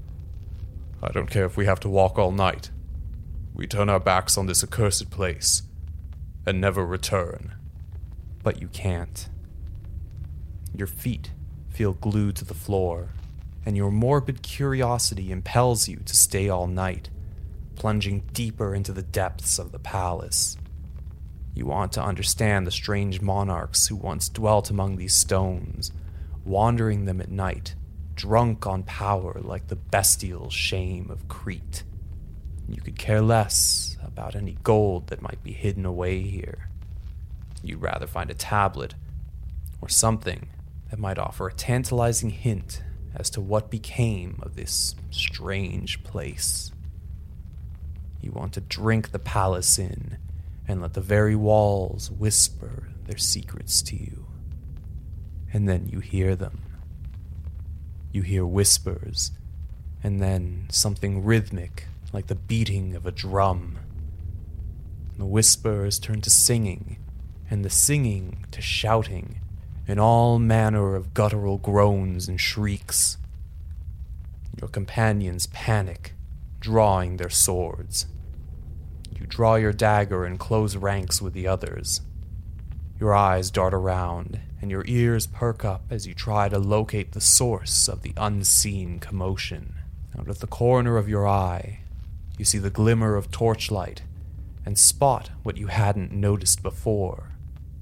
I don't care if we have to walk all night. We turn our backs on this accursed place, and never return. But you can't. Your feet feel glued to the floor, and your morbid curiosity impels you to stay all night, plunging deeper into the depths of the palace. You want to understand the strange monarchs who once dwelt among these stones, wandering them at night, drunk on power like the bestial shame of Crete. You could care less about any gold that might be hidden away here. You'd rather find a tablet, or something that might offer a tantalizing hint as to what became of this strange place. You want to drink the palace in and let the very walls whisper their secrets to you. And then you hear them. You hear whispers, and then something rhythmic like the beating of a drum. The whispers turn to singing, and the singing to shouting, and all manner of guttural groans and shrieks. Your companions panic, drawing their swords. You draw your dagger and close ranks with the others. Your eyes dart around, and your ears perk up as you try to locate the source of the unseen commotion. Out of the corner of your eye, you see the glimmer of torchlight, and spot what you hadn't noticed before.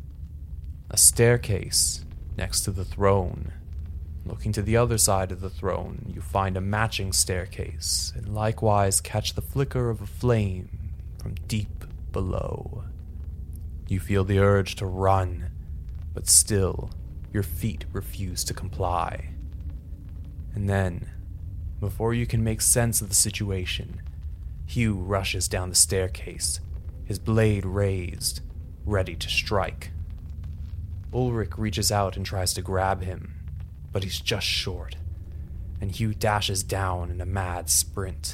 A staircase next to the throne. Looking to the other side of the throne, you find a matching staircase, and likewise catch the flicker of a flame from deep below. You feel the urge to run, but still, your feet refuse to comply. And then, before you can make sense of the situation, Hugh rushes down the staircase, his blade raised, ready to strike. Ulrich reaches out and tries to grab him, but he's just short, and Hugh dashes down in a mad sprint.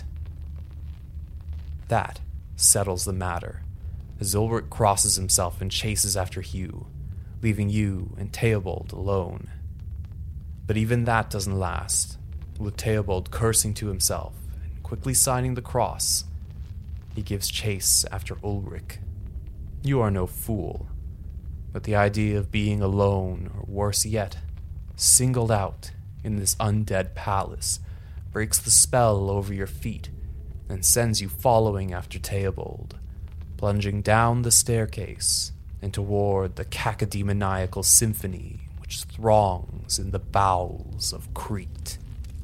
That settles the matter, as Ulrich crosses himself and chases after Hugh, leaving you and Theobald alone. But even that doesn't last, with Theobald cursing to himself and quickly signing the cross. He gives chase after Ulrich. You are no fool, but the idea of being alone, or worse yet, singled out in this undead palace, breaks the spell over your feet and sends you following after Theobald, plunging down the staircase and toward the cacodemoniacal symphony which throngs in the bowels of Crete.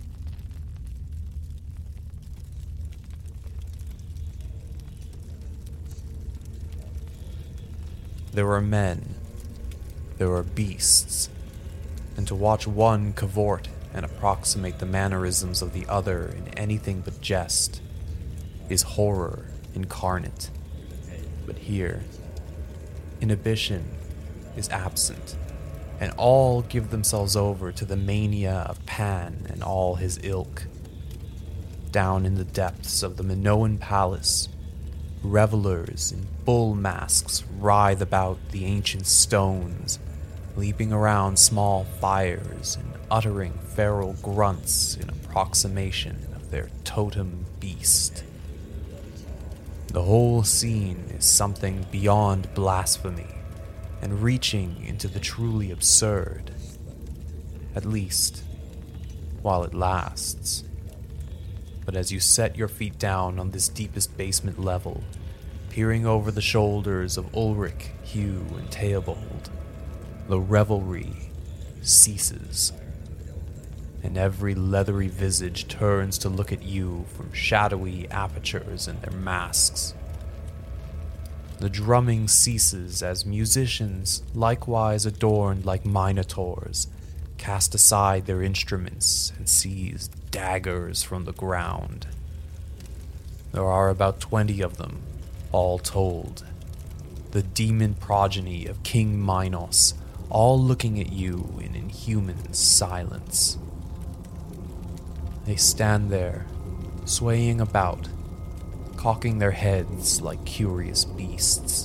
There are men, there are beasts, and to watch one cavort and approximate the mannerisms of the other in anything but jest, is horror incarnate. But here, inhibition is absent, and all give themselves over to the mania of Pan and all his ilk. Down in the depths of the Minoan palace, revelers in bull masks writhe about the ancient stones, leaping around small fires and uttering feral grunts in approximation of their totem beast. The whole scene is something beyond blasphemy and reaching into the truly absurd, at least while it lasts. But as you set your feet down on this deepest basement level, peering over the shoulders of Ulrich, Hugh, and Theobald, the revelry ceases, and every leathery visage turns to look at you from shadowy apertures in their masks. The drumming ceases as musicians, likewise adorned like minotaurs, cast aside their instruments and seize daggers from the ground. There are about 20 of them, all told, the demon progeny of King Minos, all looking at you in inhuman silence. They stand there, swaying about, cocking their heads like curious beasts.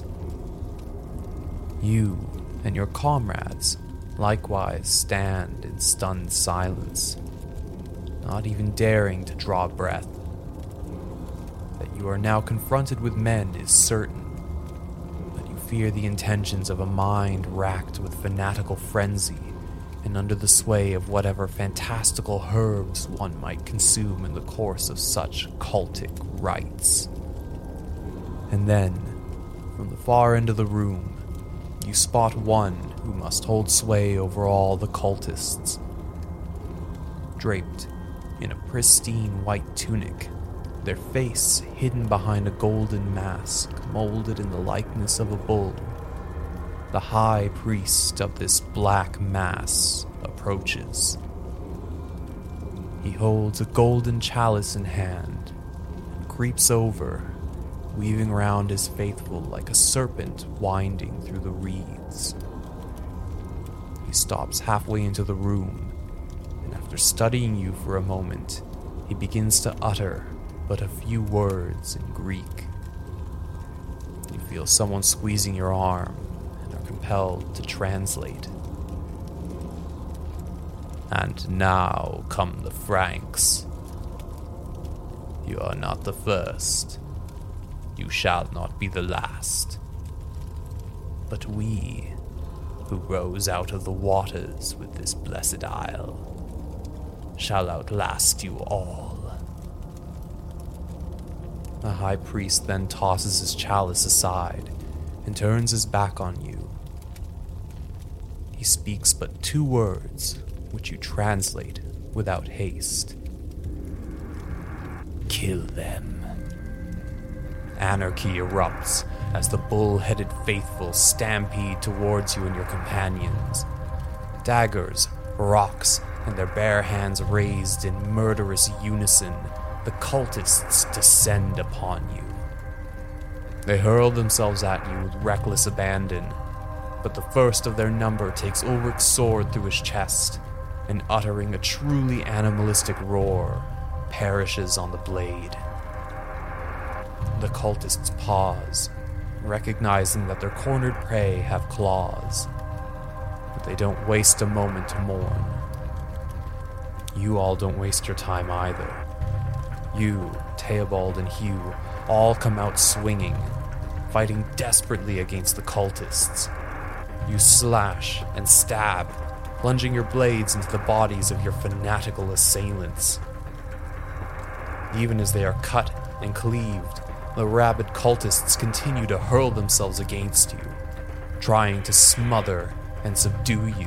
You and your comrades likewise stand in stunned silence, not even daring to draw breath. That you are now confronted with men is certain, but you fear the intentions of a mind racked with fanatical frenzy and under the sway of whatever fantastical herbs one might consume in the course of such cultic rites. And then, from the far end of the room, you spot one who must hold sway over all the cultists. Draped in a pristine white tunic, their face hidden behind a golden mask molded in the likeness of a bull, the high priest of this black mass approaches. He holds a golden chalice in hand and creeps over, weaving around his faithful like a serpent winding through the reeds. He stops halfway into the room, and after studying you for a moment, he begins to utter but a few words in Greek. You feel someone squeezing your arm and are compelled to translate. And now come the Franks. You are not the first. You shall not be the last. But we, who rose out of the waters with this blessed isle, shall outlast you all. The high priest then tosses his chalice aside and turns his back on you. He speaks but 2 words, which you translate without haste. Kill them. Anarchy erupts as the bull-headed faithful stampede towards you and your companions. Daggers, rocks, and their bare hands raised in murderous unison, the cultists descend upon you. They hurl themselves at you with reckless abandon, but the first of their number takes Ulrich's sword through his chest, and uttering a truly animalistic roar, perishes on the blade. The cultists pause, recognizing that their cornered prey have claws, but they don't waste a moment to mourn. You all don't waste your time either. You, Theobald, and Hugh all come out swinging, fighting desperately against the cultists. You slash and stab, plunging your blades into the bodies of your fanatical assailants. Even as they are cut and cleaved, the rabid cultists continue to hurl themselves against you, trying to smother and subdue you.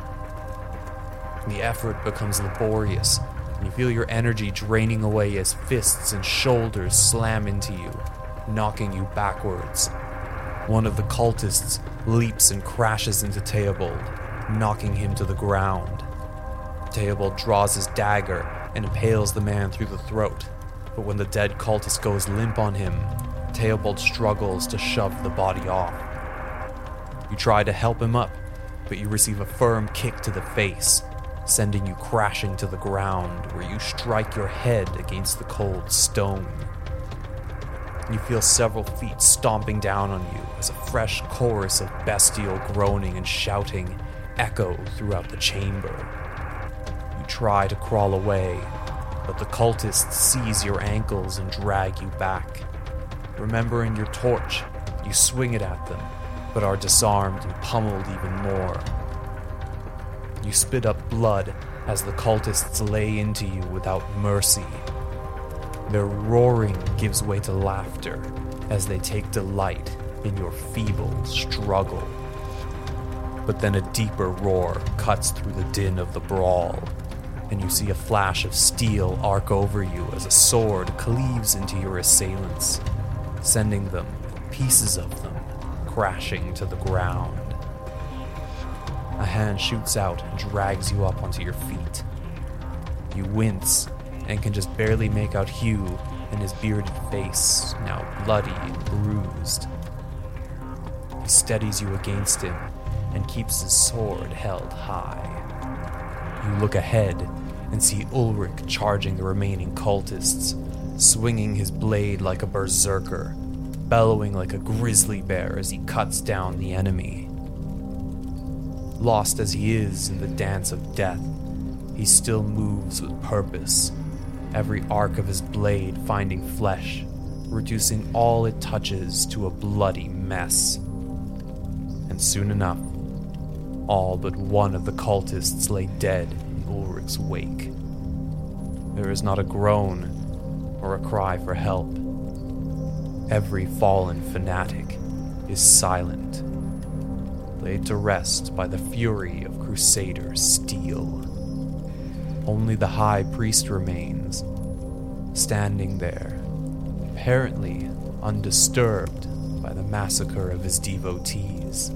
The effort becomes laborious, and you feel your energy draining away as fists and shoulders slam into you, knocking you backwards. One of the cultists leaps and crashes into Theobald, knocking him to the ground. Teobald draws his dagger and impales the man through the throat, but when the dead cultist goes limp on him, Teobald struggles to shove the body off. You try to help him up, but you receive a firm kick to the face, sending you crashing to the ground where you strike your head against the cold stone. You feel several feet stomping down on you as a fresh chorus of bestial groaning and shouting echo throughout the chamber. You try to crawl away, but the cultists seize your ankles and drag you back. Remembering your torch, you swing it at them, but are disarmed and pummeled even more. You spit up blood as the cultists lay into you without mercy. Their roaring gives way to laughter as they take delight in your feeble struggle. But then a deeper roar cuts through the din of the brawl, and you see a flash of steel arc over you as a sword cleaves into your assailants, sending them, pieces of them, crashing to the ground. A hand shoots out and drags you up onto your feet. You wince and can just barely make out Hugh and his bearded face, now bloody and bruised. He steadies you against him and keeps his sword held high. You look ahead and see Ulrich charging the remaining cultists, swinging his blade like a berserker, bellowing like a grizzly bear as he cuts down the enemy. Lost as he is in the dance of death, he still moves with purpose, every arc of his blade finding flesh, reducing all it touches to a bloody mess. And soon enough, all but one of the cultists lay dead in Ulrich's wake. There is not a groan or a cry for help. Every fallen fanatic is silent, laid to rest by the fury of Crusader steel. Only the High Priest remains, standing there, apparently undisturbed by the massacre of his devotees.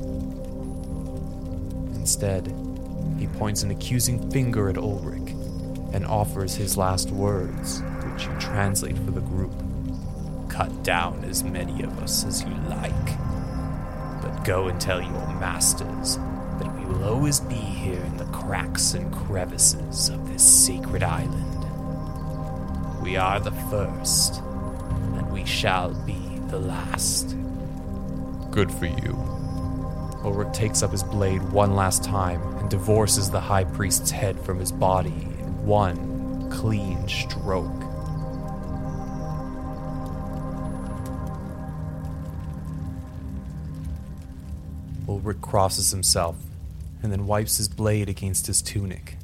Instead, he points an accusing finger at Ulrich and offers his last words, which you translate for the group. Cut down as many of us as you like, but go and tell your masters that we will always be here in the cracks and crevices of this sacred island. We are the first, and we shall be the last. Good for you. Ulrich takes up his blade one last time and divorces the High Priest's head from his body in one clean stroke. Ulrich crosses himself and then wipes his blade against his tunic.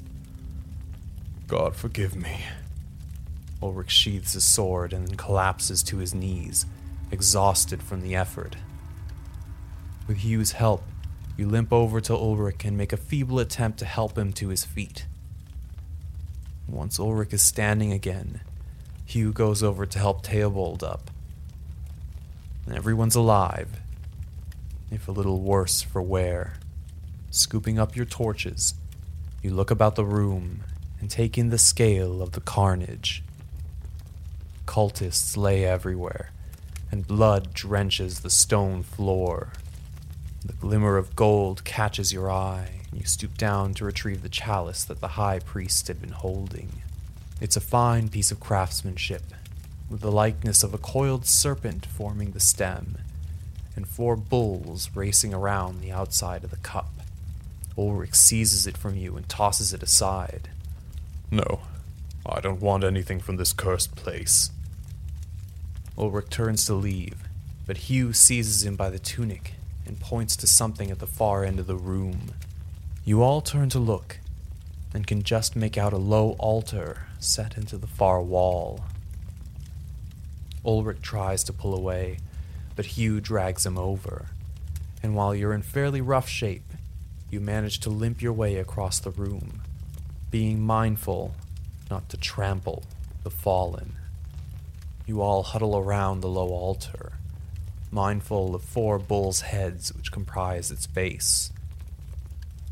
God forgive me. Ulrich sheathes his sword and then collapses to his knees, exhausted from the effort. With Hugh's help, you limp over to Ulrich and make a feeble attempt to help him to his feet. Once Ulrich is standing again, Hugh goes over to help Teobald up. And everyone's alive, if a little worse for wear. Scooping up your torches, you look about the room and take in the scale of the carnage. Cultists lay everywhere, and blood drenches the stone floor. The glimmer of gold catches your eye, and you stoop down to retrieve the chalice that the High Priest had been holding. It's a fine piece of craftsmanship, with the likeness of a coiled serpent forming the stem, and 4 bulls racing around the outside of the cup. Ulrich seizes it from you and tosses it aside. No, I don't want anything from this cursed place. Ulrich turns to leave, but Hugh seizes him by the tunic and points to something at the far end of the room. You all turn to look, and can just make out a low altar set into the far wall. Ulrich tries to pull away, but Hugh drags him over, and while you're in fairly rough shape, you manage to limp your way across the room, being mindful not to trample the fallen. You all huddle around the low altar, mindful of 4 bulls' heads which comprise its base.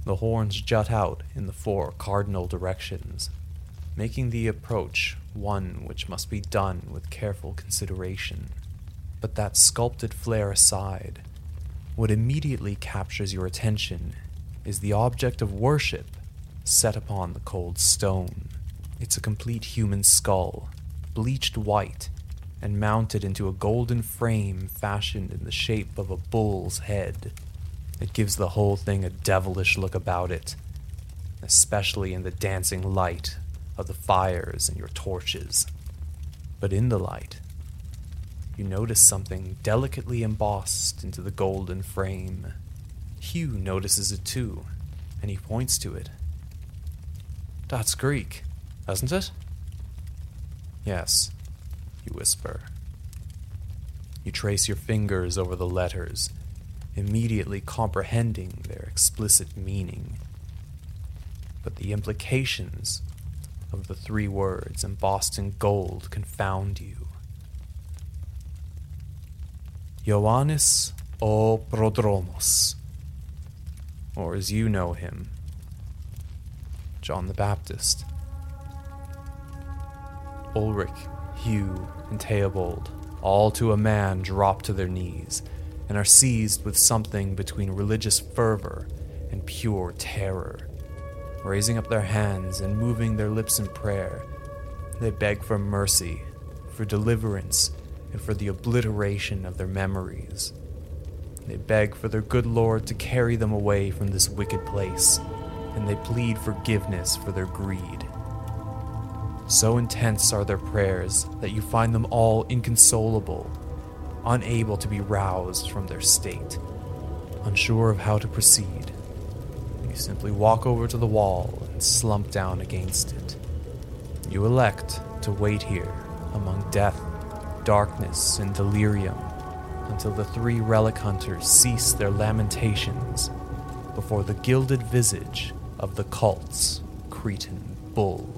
The horns jut out in the 4 cardinal directions, making the approach one which must be done with careful consideration. But that sculpted flare aside, what immediately captures your attention is the object of worship set upon the cold stone. It's a complete human skull, bleached white, and mounted into a golden frame fashioned in the shape of a bull's head. It gives the whole thing a devilish look about it, especially in the dancing light of the fires and your torches. But in the light, you notice something delicately embossed into the golden frame. Hugh notices it too, and he points to it. "That's Greek, isn't it?" "Yes," you whisper. You trace your fingers over the letters, immediately comprehending their explicit meaning. But the implications of the 3 words embossed in gold confound you. Ioannis o Prodromos, or as you know him, John the Baptist. Ulrich, Hugh, and Theobald, all to a man, drop to their knees and are seized with something between religious fervor and pure terror. Raising up their hands and moving their lips in prayer, they beg for mercy, for deliverance, and for the obliteration of their memories. They beg for their good Lord to carry them away from this wicked place, and they plead forgiveness for their greed. So intense are their prayers that you find them all inconsolable, unable to be roused from their state. Unsure of how to proceed, you simply walk over to the wall and slump down against it. You elect to wait here among death, darkness, and delirium until the 3 relic hunters cease their lamentations before the gilded visage of the cult's Cretan bull.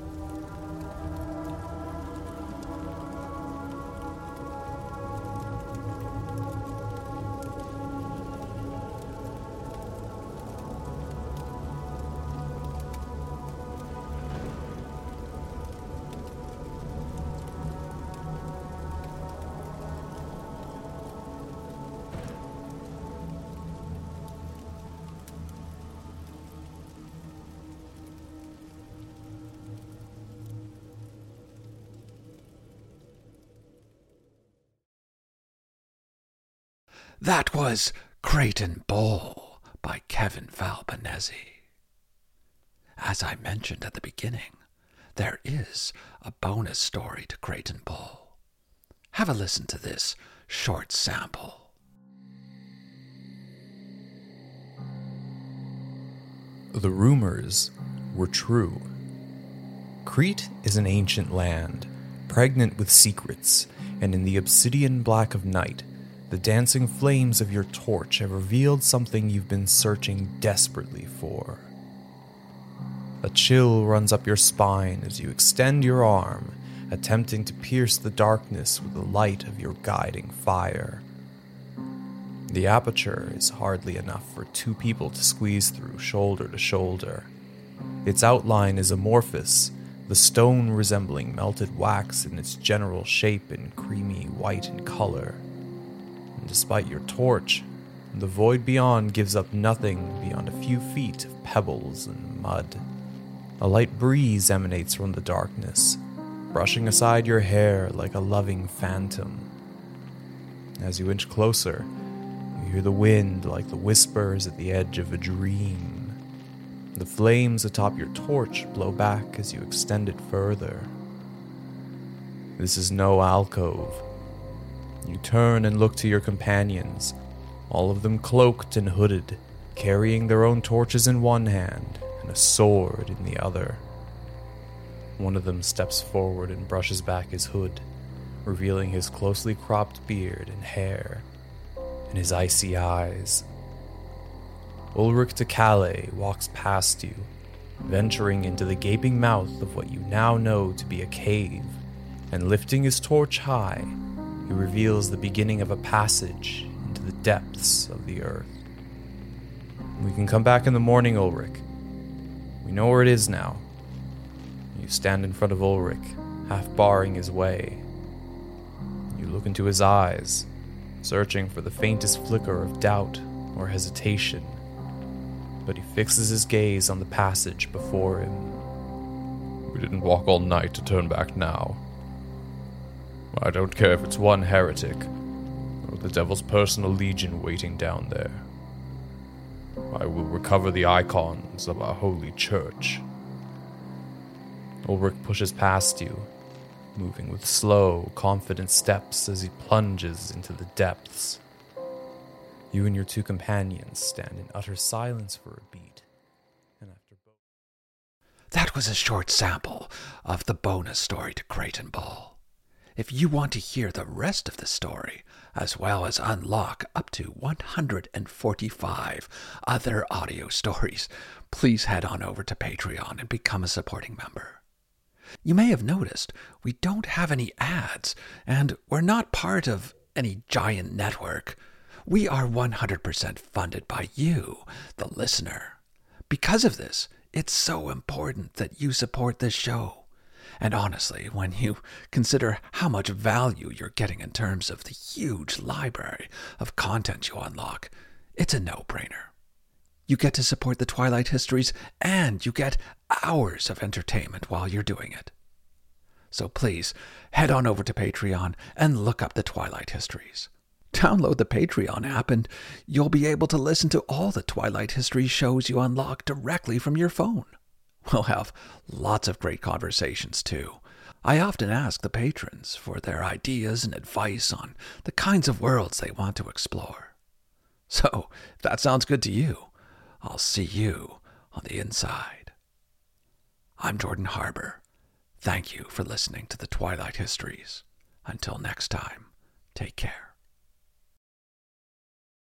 That was Cretan Bull by Kevin Valbanesi. As I mentioned at the beginning, there is a bonus story to Cretan Bull. Have a listen to this short sample. The rumors were true. Crete is an ancient land, pregnant with secrets, and in the obsidian black of night, the dancing flames of your torch have revealed something you've been searching desperately for. A chill runs up your spine as you extend your arm, attempting to pierce the darkness with the light of your guiding fire. The aperture is hardly enough for 2 people to squeeze through shoulder to shoulder. Its outline is amorphous, the stone resembling melted wax in its general shape and creamy white in color. And despite your torch, the void beyond gives up nothing beyond a few feet of pebbles and mud. A light breeze emanates from the darkness, brushing aside your hair like a loving phantom. As you inch closer, you hear the wind like the whispers at the edge of a dream. The flames atop your torch blow back as you extend it further. This is no alcove. You turn and look to your companions, all of them cloaked and hooded, carrying their own torches in one hand and a sword in the other. One of them steps forward and brushes back his hood, revealing his closely cropped beard and hair, and his icy eyes. Ulrich de Calais walks past you, venturing into the gaping mouth of what you now know to be a cave, and lifting his torch high, he reveals the beginning of a passage into the depths of the earth. We can come back in the morning, Ulrich. We know where it is now. You stand in front of Ulrich, half barring his way. You look into his eyes, searching for the faintest flicker of doubt or hesitation. But he fixes his gaze on the passage before him. We didn't walk all night to turn back now. I don't care if it's one heretic, or the devil's personal legion waiting down there. I will recover the icons of our holy church. Ulrich pushes past you, moving with slow, confident steps as he plunges into the depths. You and your two companions stand in utter silence for a beat. And after That was a short sample of the bonus story to Crate and Ball. If you want to hear the rest of the story, as well as unlock up to 145 other audio stories, please head on over to Patreon and become a supporting member. You may have noticed we don't have any ads, and we're not part of any giant network. We are 100% funded by you, the listener. Because of this, it's so important that you support this show. And honestly, when you consider how much value you're getting in terms of the huge library of content you unlock, it's a no-brainer. You get to support the Twilight Histories, and you get hours of entertainment while you're doing it. So please, head on over to Patreon and look up the Twilight Histories. Download the Patreon app and you'll be able to listen to all the Twilight Histories shows you unlock directly from your phone. We'll have lots of great conversations, too. I often ask the patrons for their ideas and advice on the kinds of worlds they want to explore. So, if that sounds good to you, I'll see you on the inside. I'm Jordan Harbour. Thank you for listening to the Twilight Histories. Until next time, take care.